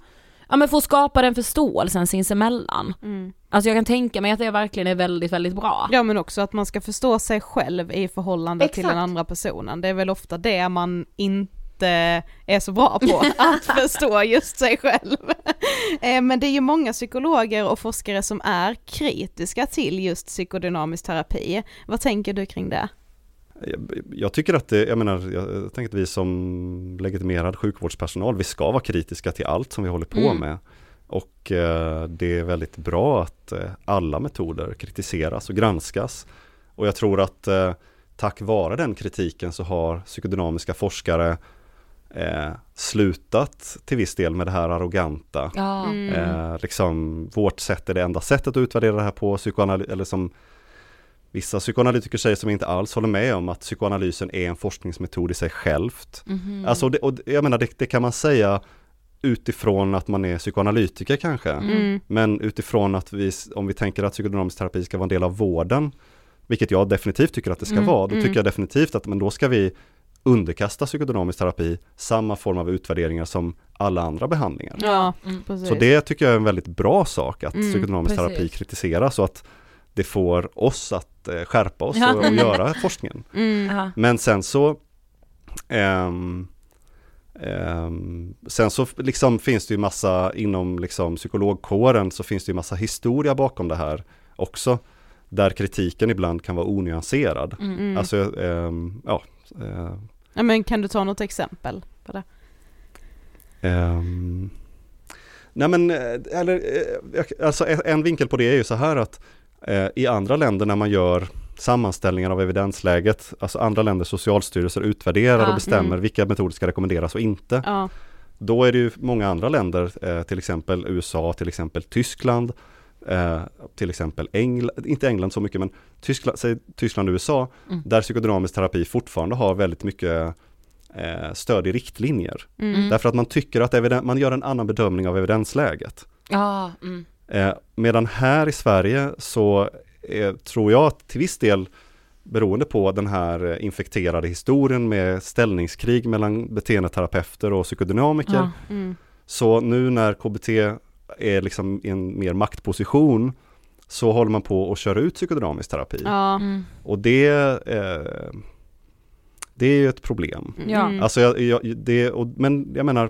Ja, men för att skapa den förståelsen sinsemellan. Mm. Alltså jag kan tänka mig att det verkligen är väldigt, väldigt bra. Ja, men också att man ska förstå sig själv i förhållande Exakt. till den andra personen. Det är väl ofta det man inte är så bra på, att förstå just sig själv. Men det är ju många psykologer och forskare som är kritiska till just psykodynamisk terapi. Vad tänker du kring det? Jag, jag tycker att det, jag menar, jag tänker att vi som legitimerad sjukvårdspersonal, vi ska vara kritiska till allt som vi håller på Mm. med. Och eh, det är väldigt bra att eh, alla metoder kritiseras och granskas. Och jag tror att eh, tack vare den kritiken så har psykodynamiska forskare eh, slutat till viss del med det här arroganta. Ja. Mm. Eh, liksom, vårt sätt är det enda sättet att utvärdera det här på, psykoanalys, eller som vissa psykoanalytiker säger som inte alls håller med om att psykoanalysen är en forskningsmetod i sig självt. Mhm. Alltså, det, och jag menar, det, det kan man säga utifrån att man är psykoanalytiker kanske. Mm. Men utifrån att vi, om vi tänker att psykodynamisk terapi ska vara en del av vården, vilket jag definitivt tycker att det ska Mm, vara, då mm. tycker jag definitivt att men då ska vi underkasta psykodynamisk terapi samma form av utvärderingar som alla andra behandlingar. Ja, Mm. precis. Så det tycker jag är en väldigt bra sak, att Mm, psykodynamisk precis. terapi kritiseras, så att det får oss att eh, skärpa oss Ja. och, och göra forskningen. Mm. Ja. Men sen så ehm, ehm, sen så liksom finns det ju massa inom liksom psykologkåren, så finns det ju massa historia bakom det här också, där kritiken ibland kan vara onyanserad. Mm. Mm. Alltså, ehm, ja eh, Ja, men kan du ta något exempel på det? ehm, nej men eh, eller, eh, alltså en, en vinkel på det är ju så här att eh, i andra länder när man gör sammanställningar av evidensläget, alltså andra länders socialstyrelser utvärderar Ja, och bestämmer mm. vilka metoder ska rekommenderas och inte. Ja. Då är det ju många andra länder, eh, till exempel U S A, till exempel Tyskland, eh, till exempel England, inte England så mycket, men Tyskland, säg Tyskland och U S A, Mm. där psykodynamisk terapi fortfarande har väldigt mycket eh, stöd i riktlinjer. Mm. Mm. Därför att man tycker att eviden- man gör en annan bedömning av evidensläget. Ja. Mm. Eh, medan här i Sverige så eh, tror jag att till viss del, beroende på den här eh, infekterade historien med ställningskrig mellan beteendeterapeuter och psykodynamiker, Ja. Mm. så nu när K B T är liksom i en mer maktposition, så håller man på att köra ut psykodynamisk terapi. Ja. Mm. Och det, eh, det är ju ett problem. Ja. Mm. Alltså jag, jag, det, och, men jag menar,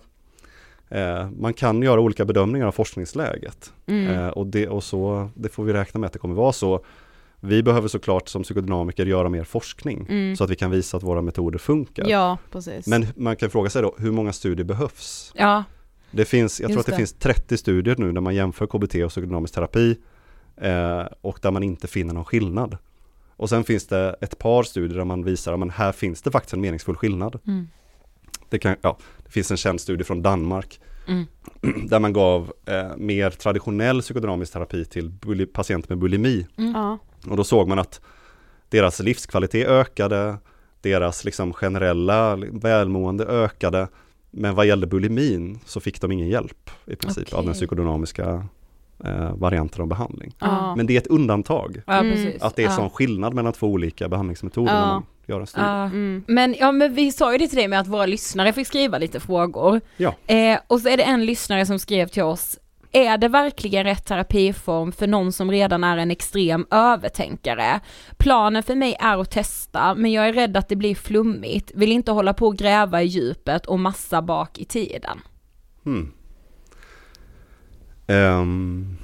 eh, man kan göra olika bedömningar av forskningsläget. Mm. Eh, och det, och så, det får vi räkna med att det kommer vara så. Vi behöver såklart som psykodynamiker göra mer forskning, Mm. så att vi kan visa att våra metoder funkar. Ja, precis. Men man kan fråga sig då, hur många studier behövs? Ja. Det finns, jag tror Just att det, det. finns trettio studier nu där man jämför K B T och psykodynamisk terapi, eh, och där man inte finner någon skillnad. Och sen finns det ett par studier där man visar att här finns det faktiskt en meningsfull skillnad. Mm. Det, kan, ja, det finns en känd studie från Danmark Mm. där man gav eh, mer traditionell psykodynamisk terapi till buli- patienter med bulimi. Mm. Ja. Och då såg man att deras livskvalitet ökade, deras liksom generella välmående ökade, men vad gällde bulimin så fick de ingen hjälp i princip Okej. av den psykodynamiska eh, varianten av behandling. Ja. Men det är ett undantag Ja, Mm. precis. att det är ja. sån skillnad mellan två olika behandlingsmetoder Ja. när man gör en studie. Ja. Mm. Men, ja, men vi sa ju det till dig med att våra lyssnare fick skriva lite frågor. Ja. Eh, och så är det en lyssnare som skrev till oss: är det verkligen rätt terapiform för någon som redan är en extrem övertänkare? Planen för mig är att testa, men jag är rädd att det blir flummigt. Vill inte hålla på och gräva i djupet och massa bak i tiden. Hmm. Ehm.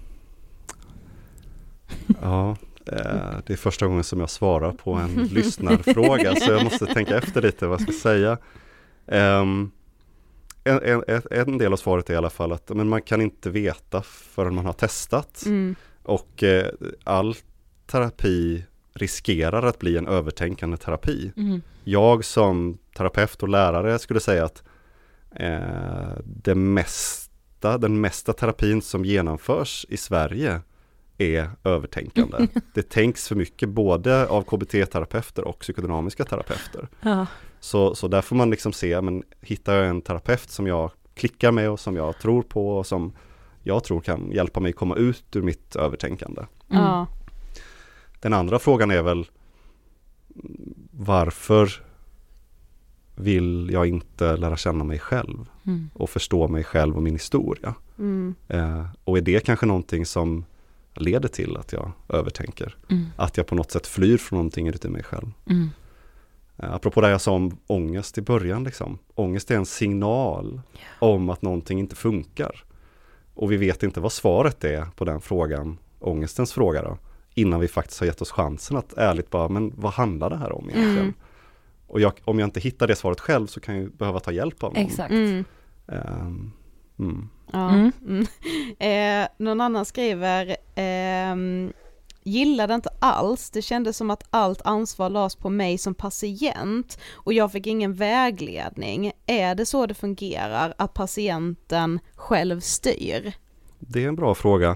Ja, eh, det är första gången som jag svarar på en lyssnarfråga, så jag måste tänka efter lite vad jag ska säga. Ehm, en, en, en del av svaret är i alla fall att men man kan inte veta förrän man har testat. Mm. Och eh, all terapi riskerar att bli en övertänkande terapi. Mm. Jag som terapeut och lärare skulle säga att eh, det mesta, den mesta terapin som genomförs i Sverige är övertänkande. Det tänks för mycket både av K B T-terapeuter och psykodynamiska terapeuter. Ja. Så, så där får man liksom se, men hittar jag en terapeut som jag klickar med och som jag tror på och som jag tror kan hjälpa mig komma ut ur mitt övertänkande. Mm. Ja. Den andra frågan är väl varför vill jag inte lära känna mig själv Mm. och förstå mig själv och min historia. Mm. Eh, och är det kanske någonting som leder till att jag övertänker? Mm. Att jag på något sätt flyr från någonting inuti mig själv. Mm. Eh, apropå det jag sa om ångest i början. Liksom. Ångest är en signal om att någonting inte funkar. Och vi vet inte vad svaret är på den frågan, ångestens fråga då, innan vi faktiskt har gett oss chansen att ärligt bara, men vad handlar det här om egentligen? Mm. Och jag, om jag inte hittar det svaret själv så kan jag behöva ta hjälp av någon. Exakt. Mm. Um, mm. Ja. Mm. Mm. Eh, någon annan skriver ehm, gillade inte alls, det kändes som att allt ansvar lades på mig som patient och jag fick ingen vägledning. Är det så det fungerar, att patienten själv styr? Det är en bra fråga.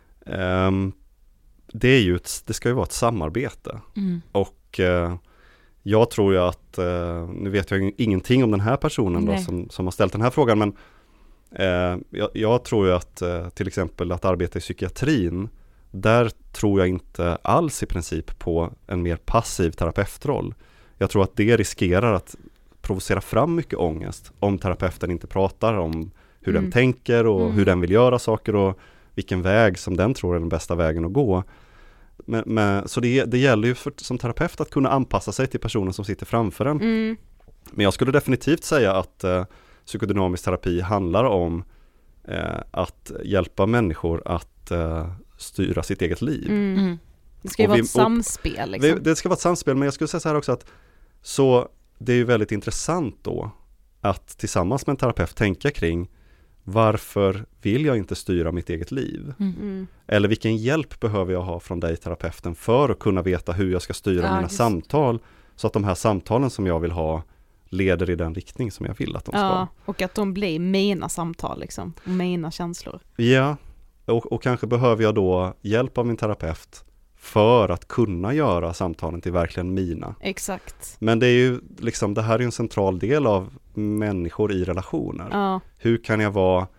Um, det, är ju ett, det ska ju vara ett samarbete. Mm. Och uh, jag tror ju att, uh, nu vet jag ingenting om den här personen då, som, som har ställt den här frågan, men uh, jag, jag tror ju att uh, till exempel att arbeta i psykiatrin, där tror jag inte alls i princip på en mer passiv terapeutroll. Jag tror att det riskerar att provocera fram mycket ångest om terapeuten inte pratar om hur Mm. den tänker och Mm. hur den vill göra saker och vilken väg som den tror är den bästa vägen att gå. Men, men, så det, det gäller ju för, som terapeut att kunna anpassa sig till personen som sitter framför en. Mm. Men jag skulle definitivt säga att eh, psykodynamisk terapi handlar om eh, att hjälpa människor att eh, styra sitt eget liv. Mm. Mm. Det ska ju Och vara vi- ett samspel liksom. Vi- Det ska vara ett samspel, men jag skulle säga så här också att så det är ju väldigt intressant då att tillsammans med en terapeut tänka kring varför vill jag inte styra mitt eget liv? Mm. Eller vilken hjälp behöver jag ha från dig terapeuten för att kunna veta hur jag ska styra Ja, mina just. samtal så att de här samtalen som jag vill ha leder i den riktning som jag vill att de ska. Ja, och att de blir mina samtal liksom, och mina känslor. Ja, och, och kanske behöver jag då hjälp av min terapeut för att kunna göra samtalen till verkligen mina. Exakt. Men det är ju liksom, det här är ju en central del av människor i relationer. Ja. Hur kan jag vara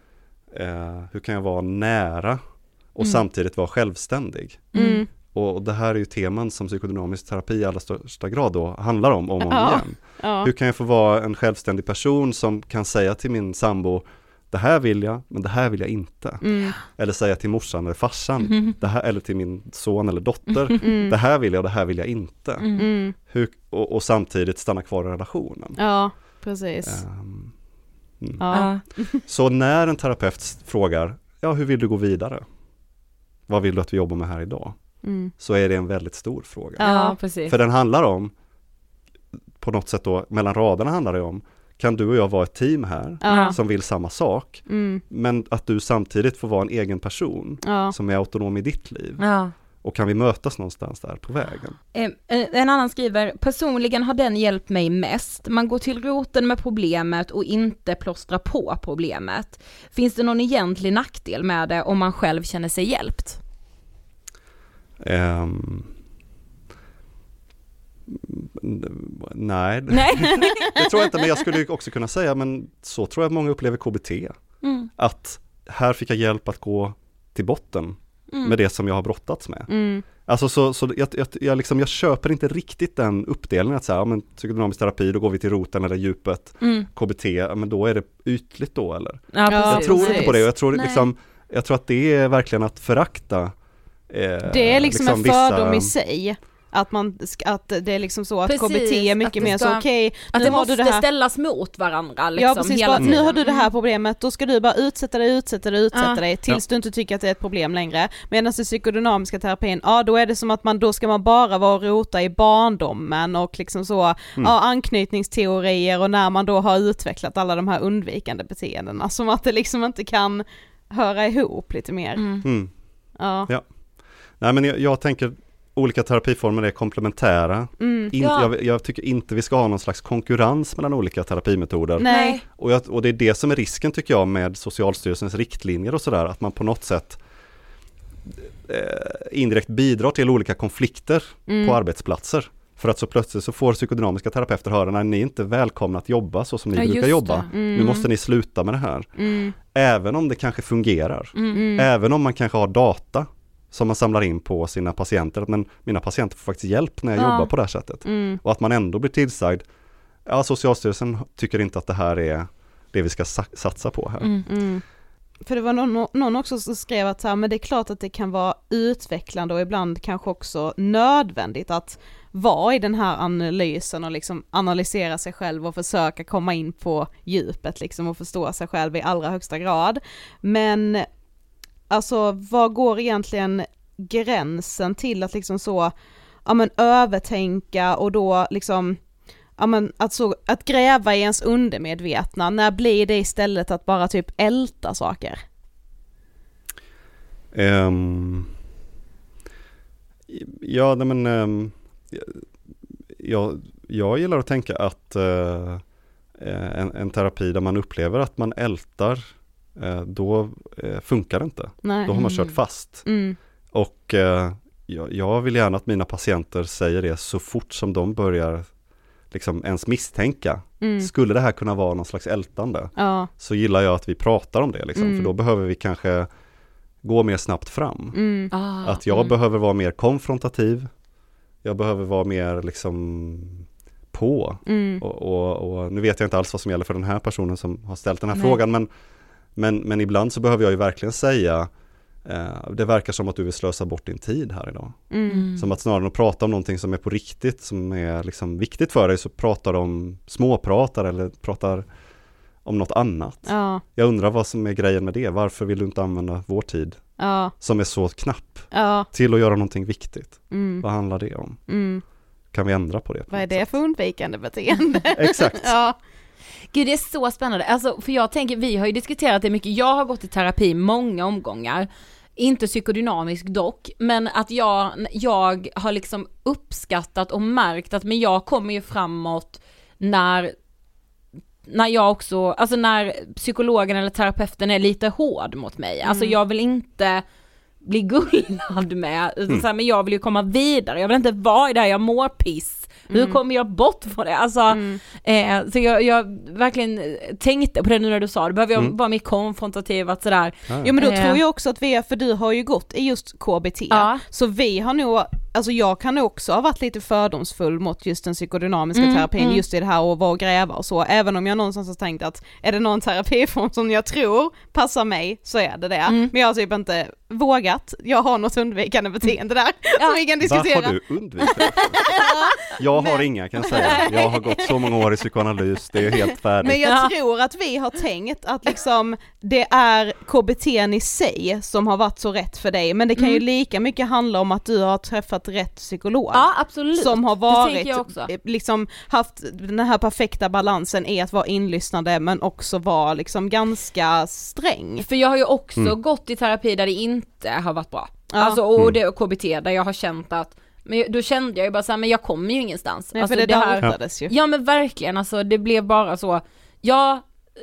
eh, hur kan jag vara nära och Mm. samtidigt vara självständig? Mm. Och, och det här är ju teman som psykodynamisk terapi i allra största grad då handlar om, om och om Ja. igen. Ja. Hur kan jag få vara en självständig person som kan säga till min sambo, det här vill jag, men det här vill jag inte. Mm. Eller säga till morsan eller farsan, Mm. det här, eller till min son eller dotter, Mm. det här vill jag, det här vill jag inte. Mm. Mm. Hur, och, och samtidigt stanna kvar i relationen. Ja, precis. Ehm, mm. Ja. Ja. Så när en terapeut frågar, ja hur vill du gå vidare? Vad vill du att vi jobbar med här idag? Mm. Så är det en väldigt stor fråga. Ja, precis. För den handlar om, på något sätt då, mellan raderna handlar det om, kan du och jag vara ett team här Ja. som vill samma sak, Mm. men att du samtidigt får vara en egen person Ja. som är autonom i ditt liv. Ja. Och kan vi mötas någonstans där på vägen? Eh, En annan skriver, personligen har den hjälpt mig mest. Man går till roten med problemet och inte plåstrar på problemet. Finns det någon egentlig nackdel med det om man själv känner sig hjälpt? Ehm, nej, Nej. det tror jag inte, men jag skulle ju också kunna säga, men så tror jag att många upplever K B T. Mm. Att här fick jag hjälp att gå till botten Mm. med det som jag har brottats med. Mm. Alltså så, så jag, jag, jag, liksom, jag köper inte riktigt den uppdelningen att säga, ja, men psykodynamisk terapi, då går vi till roten eller djupet, Mm. K B T, ja, men då är det ytligt då eller? Ja, Ja, Jag precis. tror precis. inte på det, och jag tror, Nej. liksom, jag tror att det är verkligen att förakta eh, Det är liksom, en vissa- fördom i sig. Att, man, sk- att det är liksom så att Precis, K B T är att mycket det mer ska- så okej, Att nu det har måste du det här. ställas mot varandra liksom, Ja precis, hela bara, tiden. nu har du det här Mm. problemet, då ska du bara utsätta dig, utsätta dig, utsätta Ja. dig tills Ja. du inte tycker att det är ett problem längre. Medan den psykodynamiska terapin, ja då är det som att man, då ska man bara vara och rota i barndomen och liksom så, Mm. ja anknytningsteorier och när man då har utvecklat alla de här undvikande beteendena, som att det liksom inte kan höra ihop lite mer. Mm. Mm. Ja. Ja. Nej, men jag, jag tänker olika terapiformer är komplementära. Mm. In, Ja. jag, jag tycker inte vi ska ha någon slags konkurrens mellan olika terapimetoder. Nej. Och, jag, och det är det som är risken tycker jag med Socialstyrelsens riktlinjer och sådär, att man på något sätt eh, indirekt bidrar till olika konflikter Mm. på arbetsplatser. För att så plötsligt så får psykodynamiska terapeuter höra, nej, ni är inte välkomna att jobba så som ni Ja, brukar just jobba. det. Mm. Nu måste ni sluta med det här. Mm. Även om det kanske fungerar. Mm. Mm. Även om man kanske har data som man samlar in på sina patienter. Men mina patienter får faktiskt hjälp när jag Ja. jobbar på det här sättet. Mm. Och att man ändå blir tillsagd, ja, Socialstyrelsen tycker inte att det här är det vi ska sa- satsa på här. Mm. Mm. För det var någon, någon också som skrev att så här, men det är klart att det kan vara utvecklande och ibland kanske också nödvändigt att vara i den här analysen och liksom analysera sig själv och försöka komma in på djupet liksom och förstå sig själv i allra högsta grad. Men alltså vad går egentligen gränsen till att liksom så, ja men övertänka och då liksom, ja men att, så, att gräva i ens undermedvetna, när blir det istället att bara typ älta saker? Um, ja, nej men um, jag, jag gillar att tänka att uh, en, en terapi där man upplever att man ältar, uh, då uh, funkar det inte. Nej. Då har man kört fast. Mm. Och uh, jag, jag vill gärna att mina patienter säger det så fort som de börjar liksom ens misstänka. Mm. Skulle det här kunna vara någon slags ältande? Ja. Så gillar jag att vi pratar om det. Liksom, Mm. för då behöver vi kanske gå mer snabbt fram. Mm. Ah, att jag mm. behöver vara mer konfrontativ. Jag behöver vara mer liksom på. Mm. Och, och, och nu vet jag inte alls vad som gäller för den här personen som har ställt den här Nej. frågan. Men, men, men ibland så behöver jag ju verkligen säga eh, det verkar som att du vill slösa bort din tid här idag. Mm. Som att snarare än att prata om någonting som är på riktigt, som är liksom viktigt för dig, så pratar de småpratar eller pratar om något annat. Ja. Jag undrar vad som är grejen med det. Varför vill du inte använda vår tid Ja. som är så knapp Ja. till att göra någonting viktigt? Mm. Vad handlar det om? Mm. Kan vi ändra på det? På Vad är något det sätt? för undvikande beteende? Exakt. Ja. Gud, det är så spännande. Alltså, för jag tänker, vi har ju diskuterat det mycket. Jag har gått i terapi många omgångar. Inte psykodynamisk dock, men att jag, jag har liksom uppskattat och märkt att men jag kommer ju framåt när när jag också, alltså när psykologen eller terapeuten är lite hård mot mig. Mm. Alltså jag vill inte bli gullad med, mm. så här, men jag vill ju komma vidare. Jag vill inte vara i det här, jag mår piss. Hur Mm. kommer jag bort från det? Alltså, Mm. eh, så jag, jag verkligen tänkte på det nu när du sa det. Behöver jag Mm. vara mer konfrontativ, att sådär. Ja. Jo men då Eh. tror jag också att vi är, för du har ju gått i just K B T, Ja. så vi har nog, alltså jag kan nog också ha varit lite fördomsfull mot just den psykodynamiska Mm, terapin, mm. just i det här att vara och gräva och så, även om jag någonstans har tänkt att är det någon terapiform som jag tror passar mig så är det det, Mm. men jag har typ inte vågat, jag har något undvikande beteende där Ja. som vi kan diskutera. Vad har du undvikit? Jag har inga, kan jag säga. Jag har gått så många år i psykoanalys, det är helt färdigt. Men jag Ja. tror att vi har tänkt att liksom det är K B T:n i sig som har varit så rätt för dig, men det kan Mm. ju lika mycket handla om att du har träffat rätt psykolog. Ja, absolut. Som har Det tänker jag varit, också. liksom haft den här perfekta balansen i att vara inlyssnande men också vara liksom ganska sträng. För jag har ju också Mm. gått i terapi där det inte har varit bra. Ja. Alltså, och Mm. det och K B T där jag har känt att, men då kände jag ju bara så här, men jag kommer ju ingenstans. Nej, alltså, för det, det här, doubtades ju. ja men verkligen, alltså det blev bara så, ja,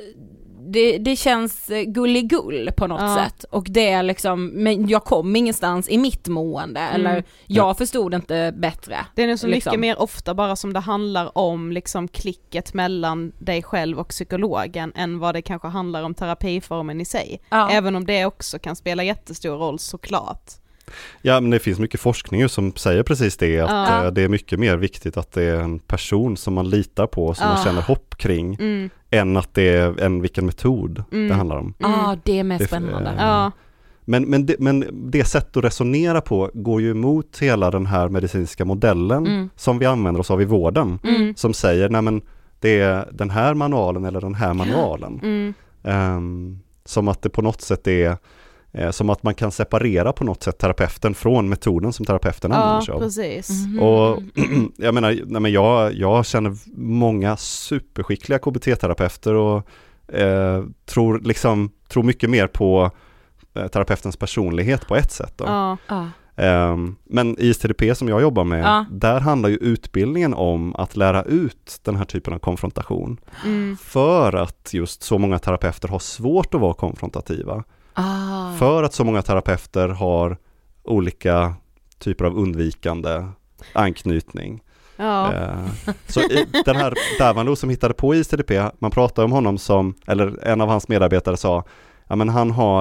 det, det känns gulligull på något Ja. sätt. Och det är liksom, men jag kom ingenstans i mitt mående, Mm. eller jag förstod inte bättre. Det är nog så liksom. mycket mer ofta bara som det handlar om liksom klicket mellan dig själv och psykologen än vad det kanske handlar om terapiformen i sig. Ja. Även om det också kan spela jättestor roll såklart. Ja, men det finns mycket forskning ju som säger precis det, att Ja. eh, det är mycket mer viktigt att det är en person som man litar på, som Ja. man känner hopp kring, Mm. än att det är en, vilken metod Mm. det handlar om. Ja, ah, det är mer Det- spännande. eh, Ja. Men, men, det, men det sätt att resonera på går ju emot hela den här medicinska modellen Mm. som vi använder oss av i vården, Mm. som säger, nej men det är den här manualen eller den här manualen. Mm. Ehm, som att det på något sätt är eh, som att man kan separera på något sätt terapeuten från metoden som terapeuten använder Ja, sig av. precis. Mhm. Och jag menar, nej men jag, jag känner många superskickliga K B T-terapeuter och eh, tror, liksom, tror mycket mer på eh, terapeutens personlighet på ett sätt. Då. Ja. Ja. Um, men i I S T D P som jag jobbar med, Ja. där handlar ju utbildningen om att lära ut den här typen av konfrontation. Mm. För att just så många terapeuter har svårt att vara konfrontativa. Ah. För att så många terapeuter har olika typer av undvikande anknytning. Ja. Eh, så i, den här Davano som hittade på I S T D P, man pratar om honom som, eller en av hans medarbetare sa, ja men han har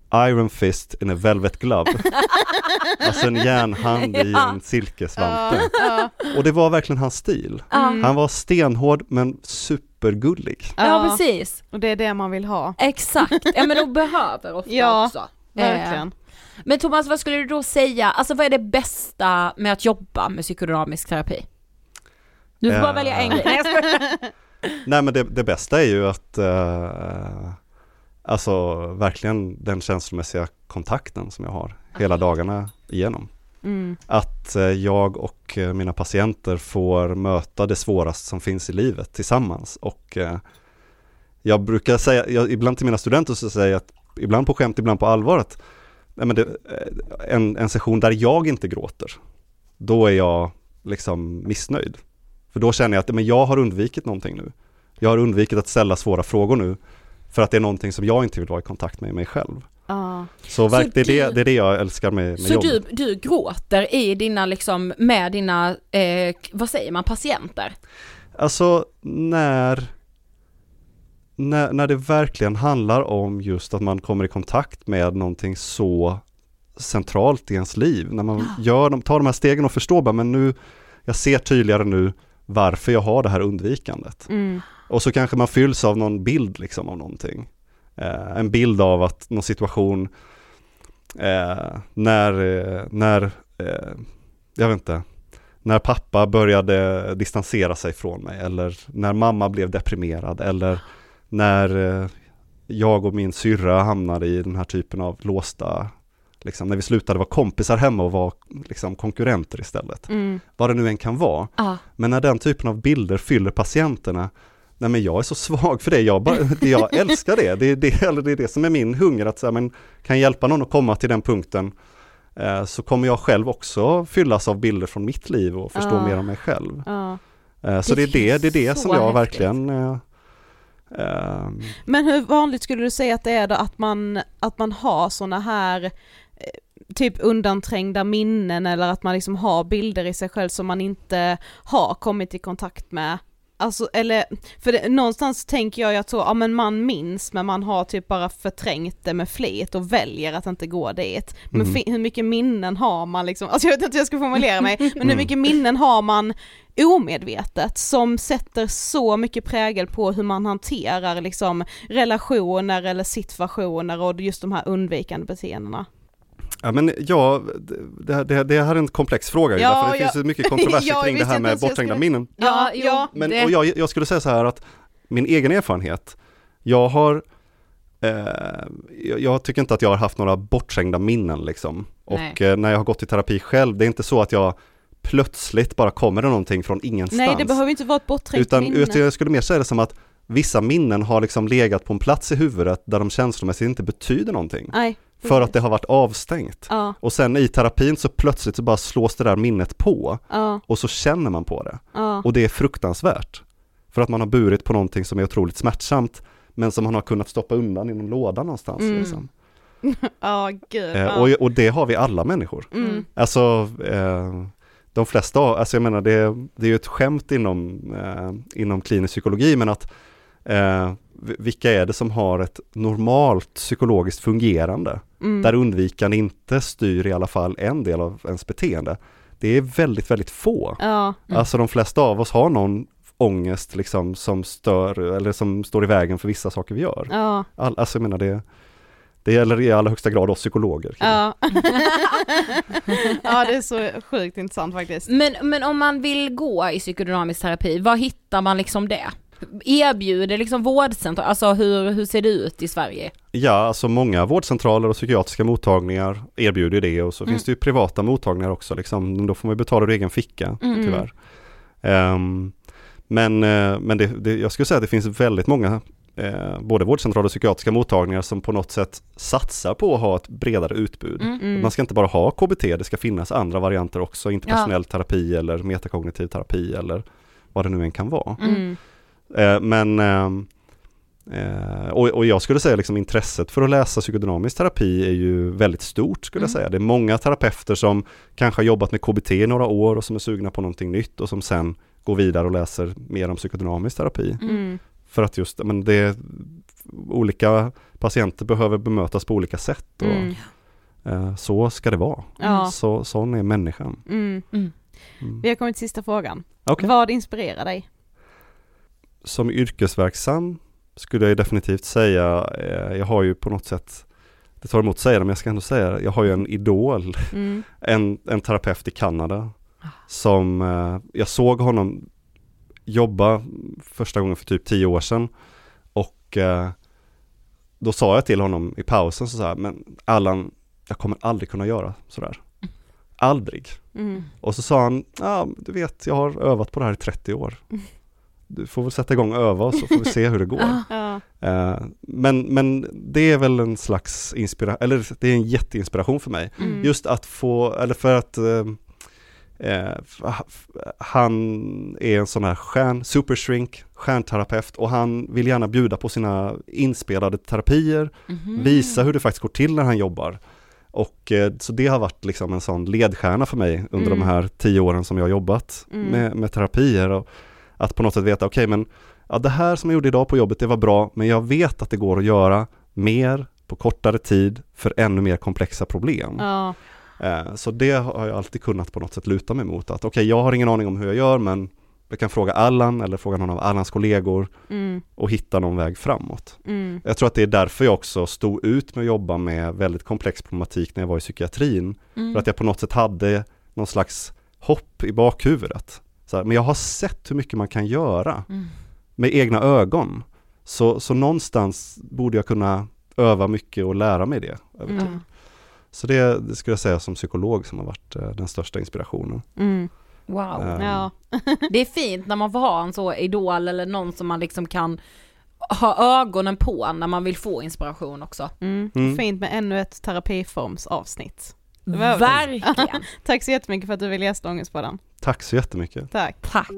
Iron fist in a velvet glove. Alltså en järnhand i Ja. en silkesvante. Ja, Och det var verkligen hans stil. Mm. Han var stenhård men supergullig. Ja, precis. Och det är det man vill ha. Exakt. Ja, men de behöver ofta Ja, också. Verkligen. Eh, Men Thomas, vad skulle du då säga, alltså vad är det bästa med att jobba med psykodynamisk terapi? Du får bara Eh. välja en grej. Nej, jag skojar. Nej men det, det bästa är ju att uh, alltså verkligen den känslomässiga kontakten som jag har hela dagarna igenom. Mm. Att uh, jag och uh, mina patienter får möta det svåraste som finns i livet tillsammans. Och uh, jag brukar säga, jag, ibland till mina studenter så säger jag att ibland på skämt, ibland på allvar att nej, men det, en, en session där jag inte gråter, då är jag liksom missnöjd. För då känner jag att men jag har undvikit någonting nu. Jag har undvikit att ställa svåra frågor nu för att det är någonting som jag inte vill vara i kontakt med mig själv. Ah. Så, verk, Så det, är du, det, det är det jag älskar med, med Så jobbet. du, du gråter i dina, liksom, med dina, eh, vad säger man, patienter? Alltså när, när, när det verkligen handlar om just att man kommer i kontakt med någonting så centralt i ens liv. När man gör de, tar de här stegen och förstår bara, men nu, jag ser tydligare nu varför jag har det här undvikandet. Mm. Och så kanske man fylls av någon bild liksom av någonting. Eh, en bild av att någon situation eh, när, eh, när eh, jag vet inte, när pappa började distansera sig från mig eller när mamma blev deprimerad eller när eh, jag och min syrra hamnade i den här typen av låsta, liksom, när vi slutade vara kompisar hemma och var liksom, konkurrenter istället. Mm. Vad det nu än kan vara. Ah. Men när den typen av bilder fyller patienterna, nej men jag är så svag för det, jag, bara, jag älskar det. Det är det, eller det är det som är min hunger, att så här, men, kan hjälpa någon att komma till den punkten eh, så kommer jag själv också fyllas av bilder från mitt liv och förstå Ja. mer om mig själv. Ja. Eh, så Det det är det, det, är det så som jag häftigt. verkligen eh, eh, Men hur vanligt skulle du säga att det är då att man, att man har såna här eh, typ undanträngda minnen eller att man liksom har bilder i sig själv som man inte har kommit i kontakt med? Alltså, eller, för det, någonstans tänker jag ju att så, ja men man minns men man har typ bara förträngt det med flit och väljer att inte gå dit. Men Mhm. fi, hur mycket minnen har man liksom, alltså jag vet inte hur jag ska formulera mig, men hur Mm. mycket minnen har man omedvetet som sätter så mycket prägel på hur man hanterar liksom relationer eller situationer och just de här undvikande beteendena. Ja, men ja, det, det, det här är en komplex fråga, Ja, för det ja. finns ju mycket kontroverser Ja, kring det visst, här jag med tänkte jag bortträngda skulle- minnen. Ja, Ja, jo, ja, Men, det, och jag, jag skulle säga så här att min egen erfarenhet, jag har eh, jag, jag tycker inte att jag har haft några bortträngda minnen liksom. Och eh, när jag har gått i terapi själv, det är inte så att jag plötsligt bara kommer det någonting från ingenstans. Nej, det behöver inte vara ett bortträngt utan, minne. utan jag skulle mer säga det som att vissa minnen har liksom legat på en plats i huvudet där de känslomässigt inte betyder någonting. Nej, För att det har varit avstängt. Ja, Och sen i terapin så plötsligt så bara slås det där minnet på ja, och så känner man på det. ja. Och det är fruktansvärt. För att man har burit på någonting som är otroligt smärtsamt men som man har kunnat stoppa undan i någon låda någonstans. Mm. Liksom. Ja, gud. Eh, Ja. och, och det har vi alla människor. Mm. Alltså eh, de flesta, alltså jag menar det, det är ju ett skämt inom, eh, inom klinisk psykologi, men att eh, vilka är det som har ett normalt psykologiskt fungerande Mm. där undvikande inte styr i alla fall en del av ens beteende. Det är väldigt, väldigt få. Ja. Mm. Alltså de flesta av oss har någon ångest liksom som stör eller som står i vägen för vissa saker vi gör. Ja. All, alltså jag menar det, det gäller i allra högsta grad oss psykologer. Ja. Ja, det är så sjukt intressant faktiskt. Men, men om man vill gå i psykodynamisk terapi, var hittar man liksom det? Erbjuder liksom vårdcentral, alltså hur, hur ser det ut i Sverige? Ja, alltså många vårdcentraler och psykiatriska mottagningar erbjuder det, och så Mm. finns det ju privata mottagningar också liksom. Då får man ju betala ur egen ficka, Mm. tyvärr. Um, men uh, men det, det, jag skulle säga att det finns väldigt många uh, både vårdcentraler och psykiatriska mottagningar som på något sätt satsar på att ha ett bredare utbud. Mm. Mm. Man ska inte bara ha K B T, det ska finnas andra varianter också, interpersonell terapi eller metakognitiv terapi eller vad det nu än kan vara. Mm. Eh, men ehm, eh, och, och jag skulle säga liksom intresset för att läsa psykodynamisk terapi är ju väldigt stort, skulle jag Mm. säga. Det är många terapeuter som kanske har jobbat med K B T i några år och som är sugna på någonting nytt och som sen går vidare och läser mer om psykodynamisk terapi. Mm. För att just, men det, olika patienter behöver bemötas på olika sätt. Och, Mm. eh, så ska det vara. Ja. Så, sån är människan. Mm. Mm. Mm. Vi har kommit till sista frågan. Okay. Vad inspirerar dig? Som yrkesverksam skulle jag ju definitivt säga, eh, jag har ju på något sätt, det tar emot att säga det, men jag ska ändå säga det, jag har ju en idol, Mm. en, en terapeut i Kanada som, eh, jag såg honom jobba första gången för typ tio år sedan och eh, då sa jag till honom i pausen så, så här, men Allan, jag kommer aldrig kunna göra sådär. Aldrig. Mm. Och så sa han, ja du vet, jag har övat på det här i trettio år. Du får väl sätta igång och öva så får vi se hur det går. Ja. Uh, men, men det är väl en slags inspiration, eller det är en jätteinspiration för mig. Mm. Just att få, eller för att uh, uh, han är en sån här stjärn, supershrink, stjärnterapeut och han vill gärna bjuda på sina inspelade terapier, Mm. visa hur det faktiskt går till när han jobbar. Och uh, så det har varit liksom en sån ledstjärna för mig under Mm. de här tio åren som jag har jobbat Mm. med, med terapier och att på något sätt veta, okej okay, men ja, det här som jag gjorde idag på jobbet, det var bra, men jag vet att det går att göra mer på kortare tid för ännu mer komplexa problem. Ja. Eh, så det har jag alltid kunnat på något sätt luta mig mot. Att okej, okay, jag har ingen aning om hur jag gör, men jag kan fråga Allan eller fråga någon av Allans kollegor Mm. och hitta någon väg framåt. Mm. Jag tror att det är därför jag också stod ut med att jobba med väldigt komplex problematik när jag var i psykiatrin. Mm. För att jag på något sätt hade någon slags hopp i bakhuvudet. Så här, men jag har sett hur mycket man kan göra Mm. med egna ögon. Så, så någonstans borde jag kunna öva mycket och lära mig det. över tid. Mm. Så det, det skulle jag säga som psykolog som har varit eh, den största inspirationen. Mm. Wow. Eh, Ja. Det är fint när man får ha en så idol eller någon som man liksom kan ha ögonen på när man vill få inspiration också. Mm. Mm. Fint med ännu ett terapiformsavsnitt. var- Verkligen. Tack så jättemycket för att du ville gästa Ångestpodden. Tack så jättemycket. Tack. Tack.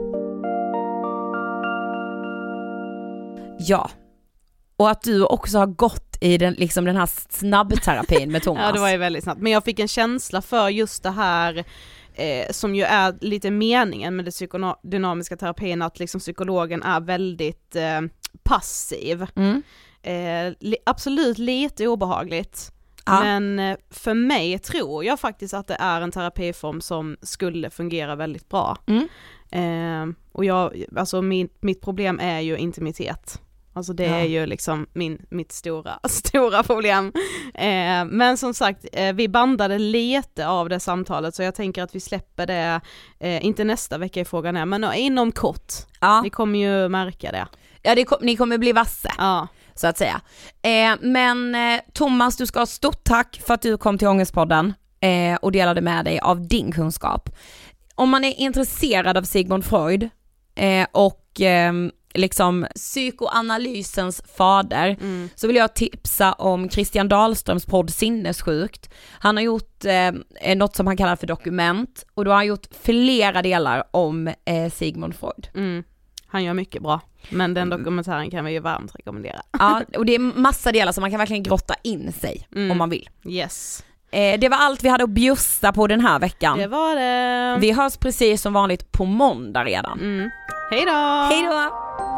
Ja. Och att du också har gått i den, liksom den här snabbterapin med Thomas. Ja, det var ju väldigt snabbt. Men jag fick en känsla för just det här eh, som ju är lite meningen med det psykodynamiska terapin, att liksom psykologen är väldigt eh, passiv. Mm. Eh, li- absolut lite obehagligt. Ja. Men eh, för mig tror jag faktiskt att det är en terapiform som skulle fungera väldigt bra. Mm. Eh, och jag, alltså min, mitt problem är ju intimitet. Alltså det Ja. är ju liksom min, mitt stora, stora problem. Eh, men som sagt, eh, vi bandade lite av det samtalet, så jag tänker att vi släpper det, eh, inte nästa vecka i frågan är, men inom kort. Ja. Ni kommer ju märka det. Ja, det kom, ni kommer bli vasse. Ja. Så att säga. Eh, men eh, Thomas, du ska ha stort tack för att du kom till Ångestpodden eh, och delade med dig av din kunskap. Om man är intresserad av Sigmund Freud eh, och eh, liksom psykoanalysens fader, Mm. så vill jag tipsa om Christian Dahlströms podd Sinnessjukt. Han har gjort eh, något som han kallar för dokument, och då har han gjort flera delar om eh, Sigmund Freud. Mm. Han gör mycket bra. Men den dokumentären kan vi ju varmt rekommendera. Ja, och det är massa delar som man kan verkligen grotta in sig Mm. om man vill. Yes. Eh, det var allt vi hade att bjussa på den här veckan. Det var det. Vi hörs precis som vanligt på måndag redan. Mm. Hej då! Hej då!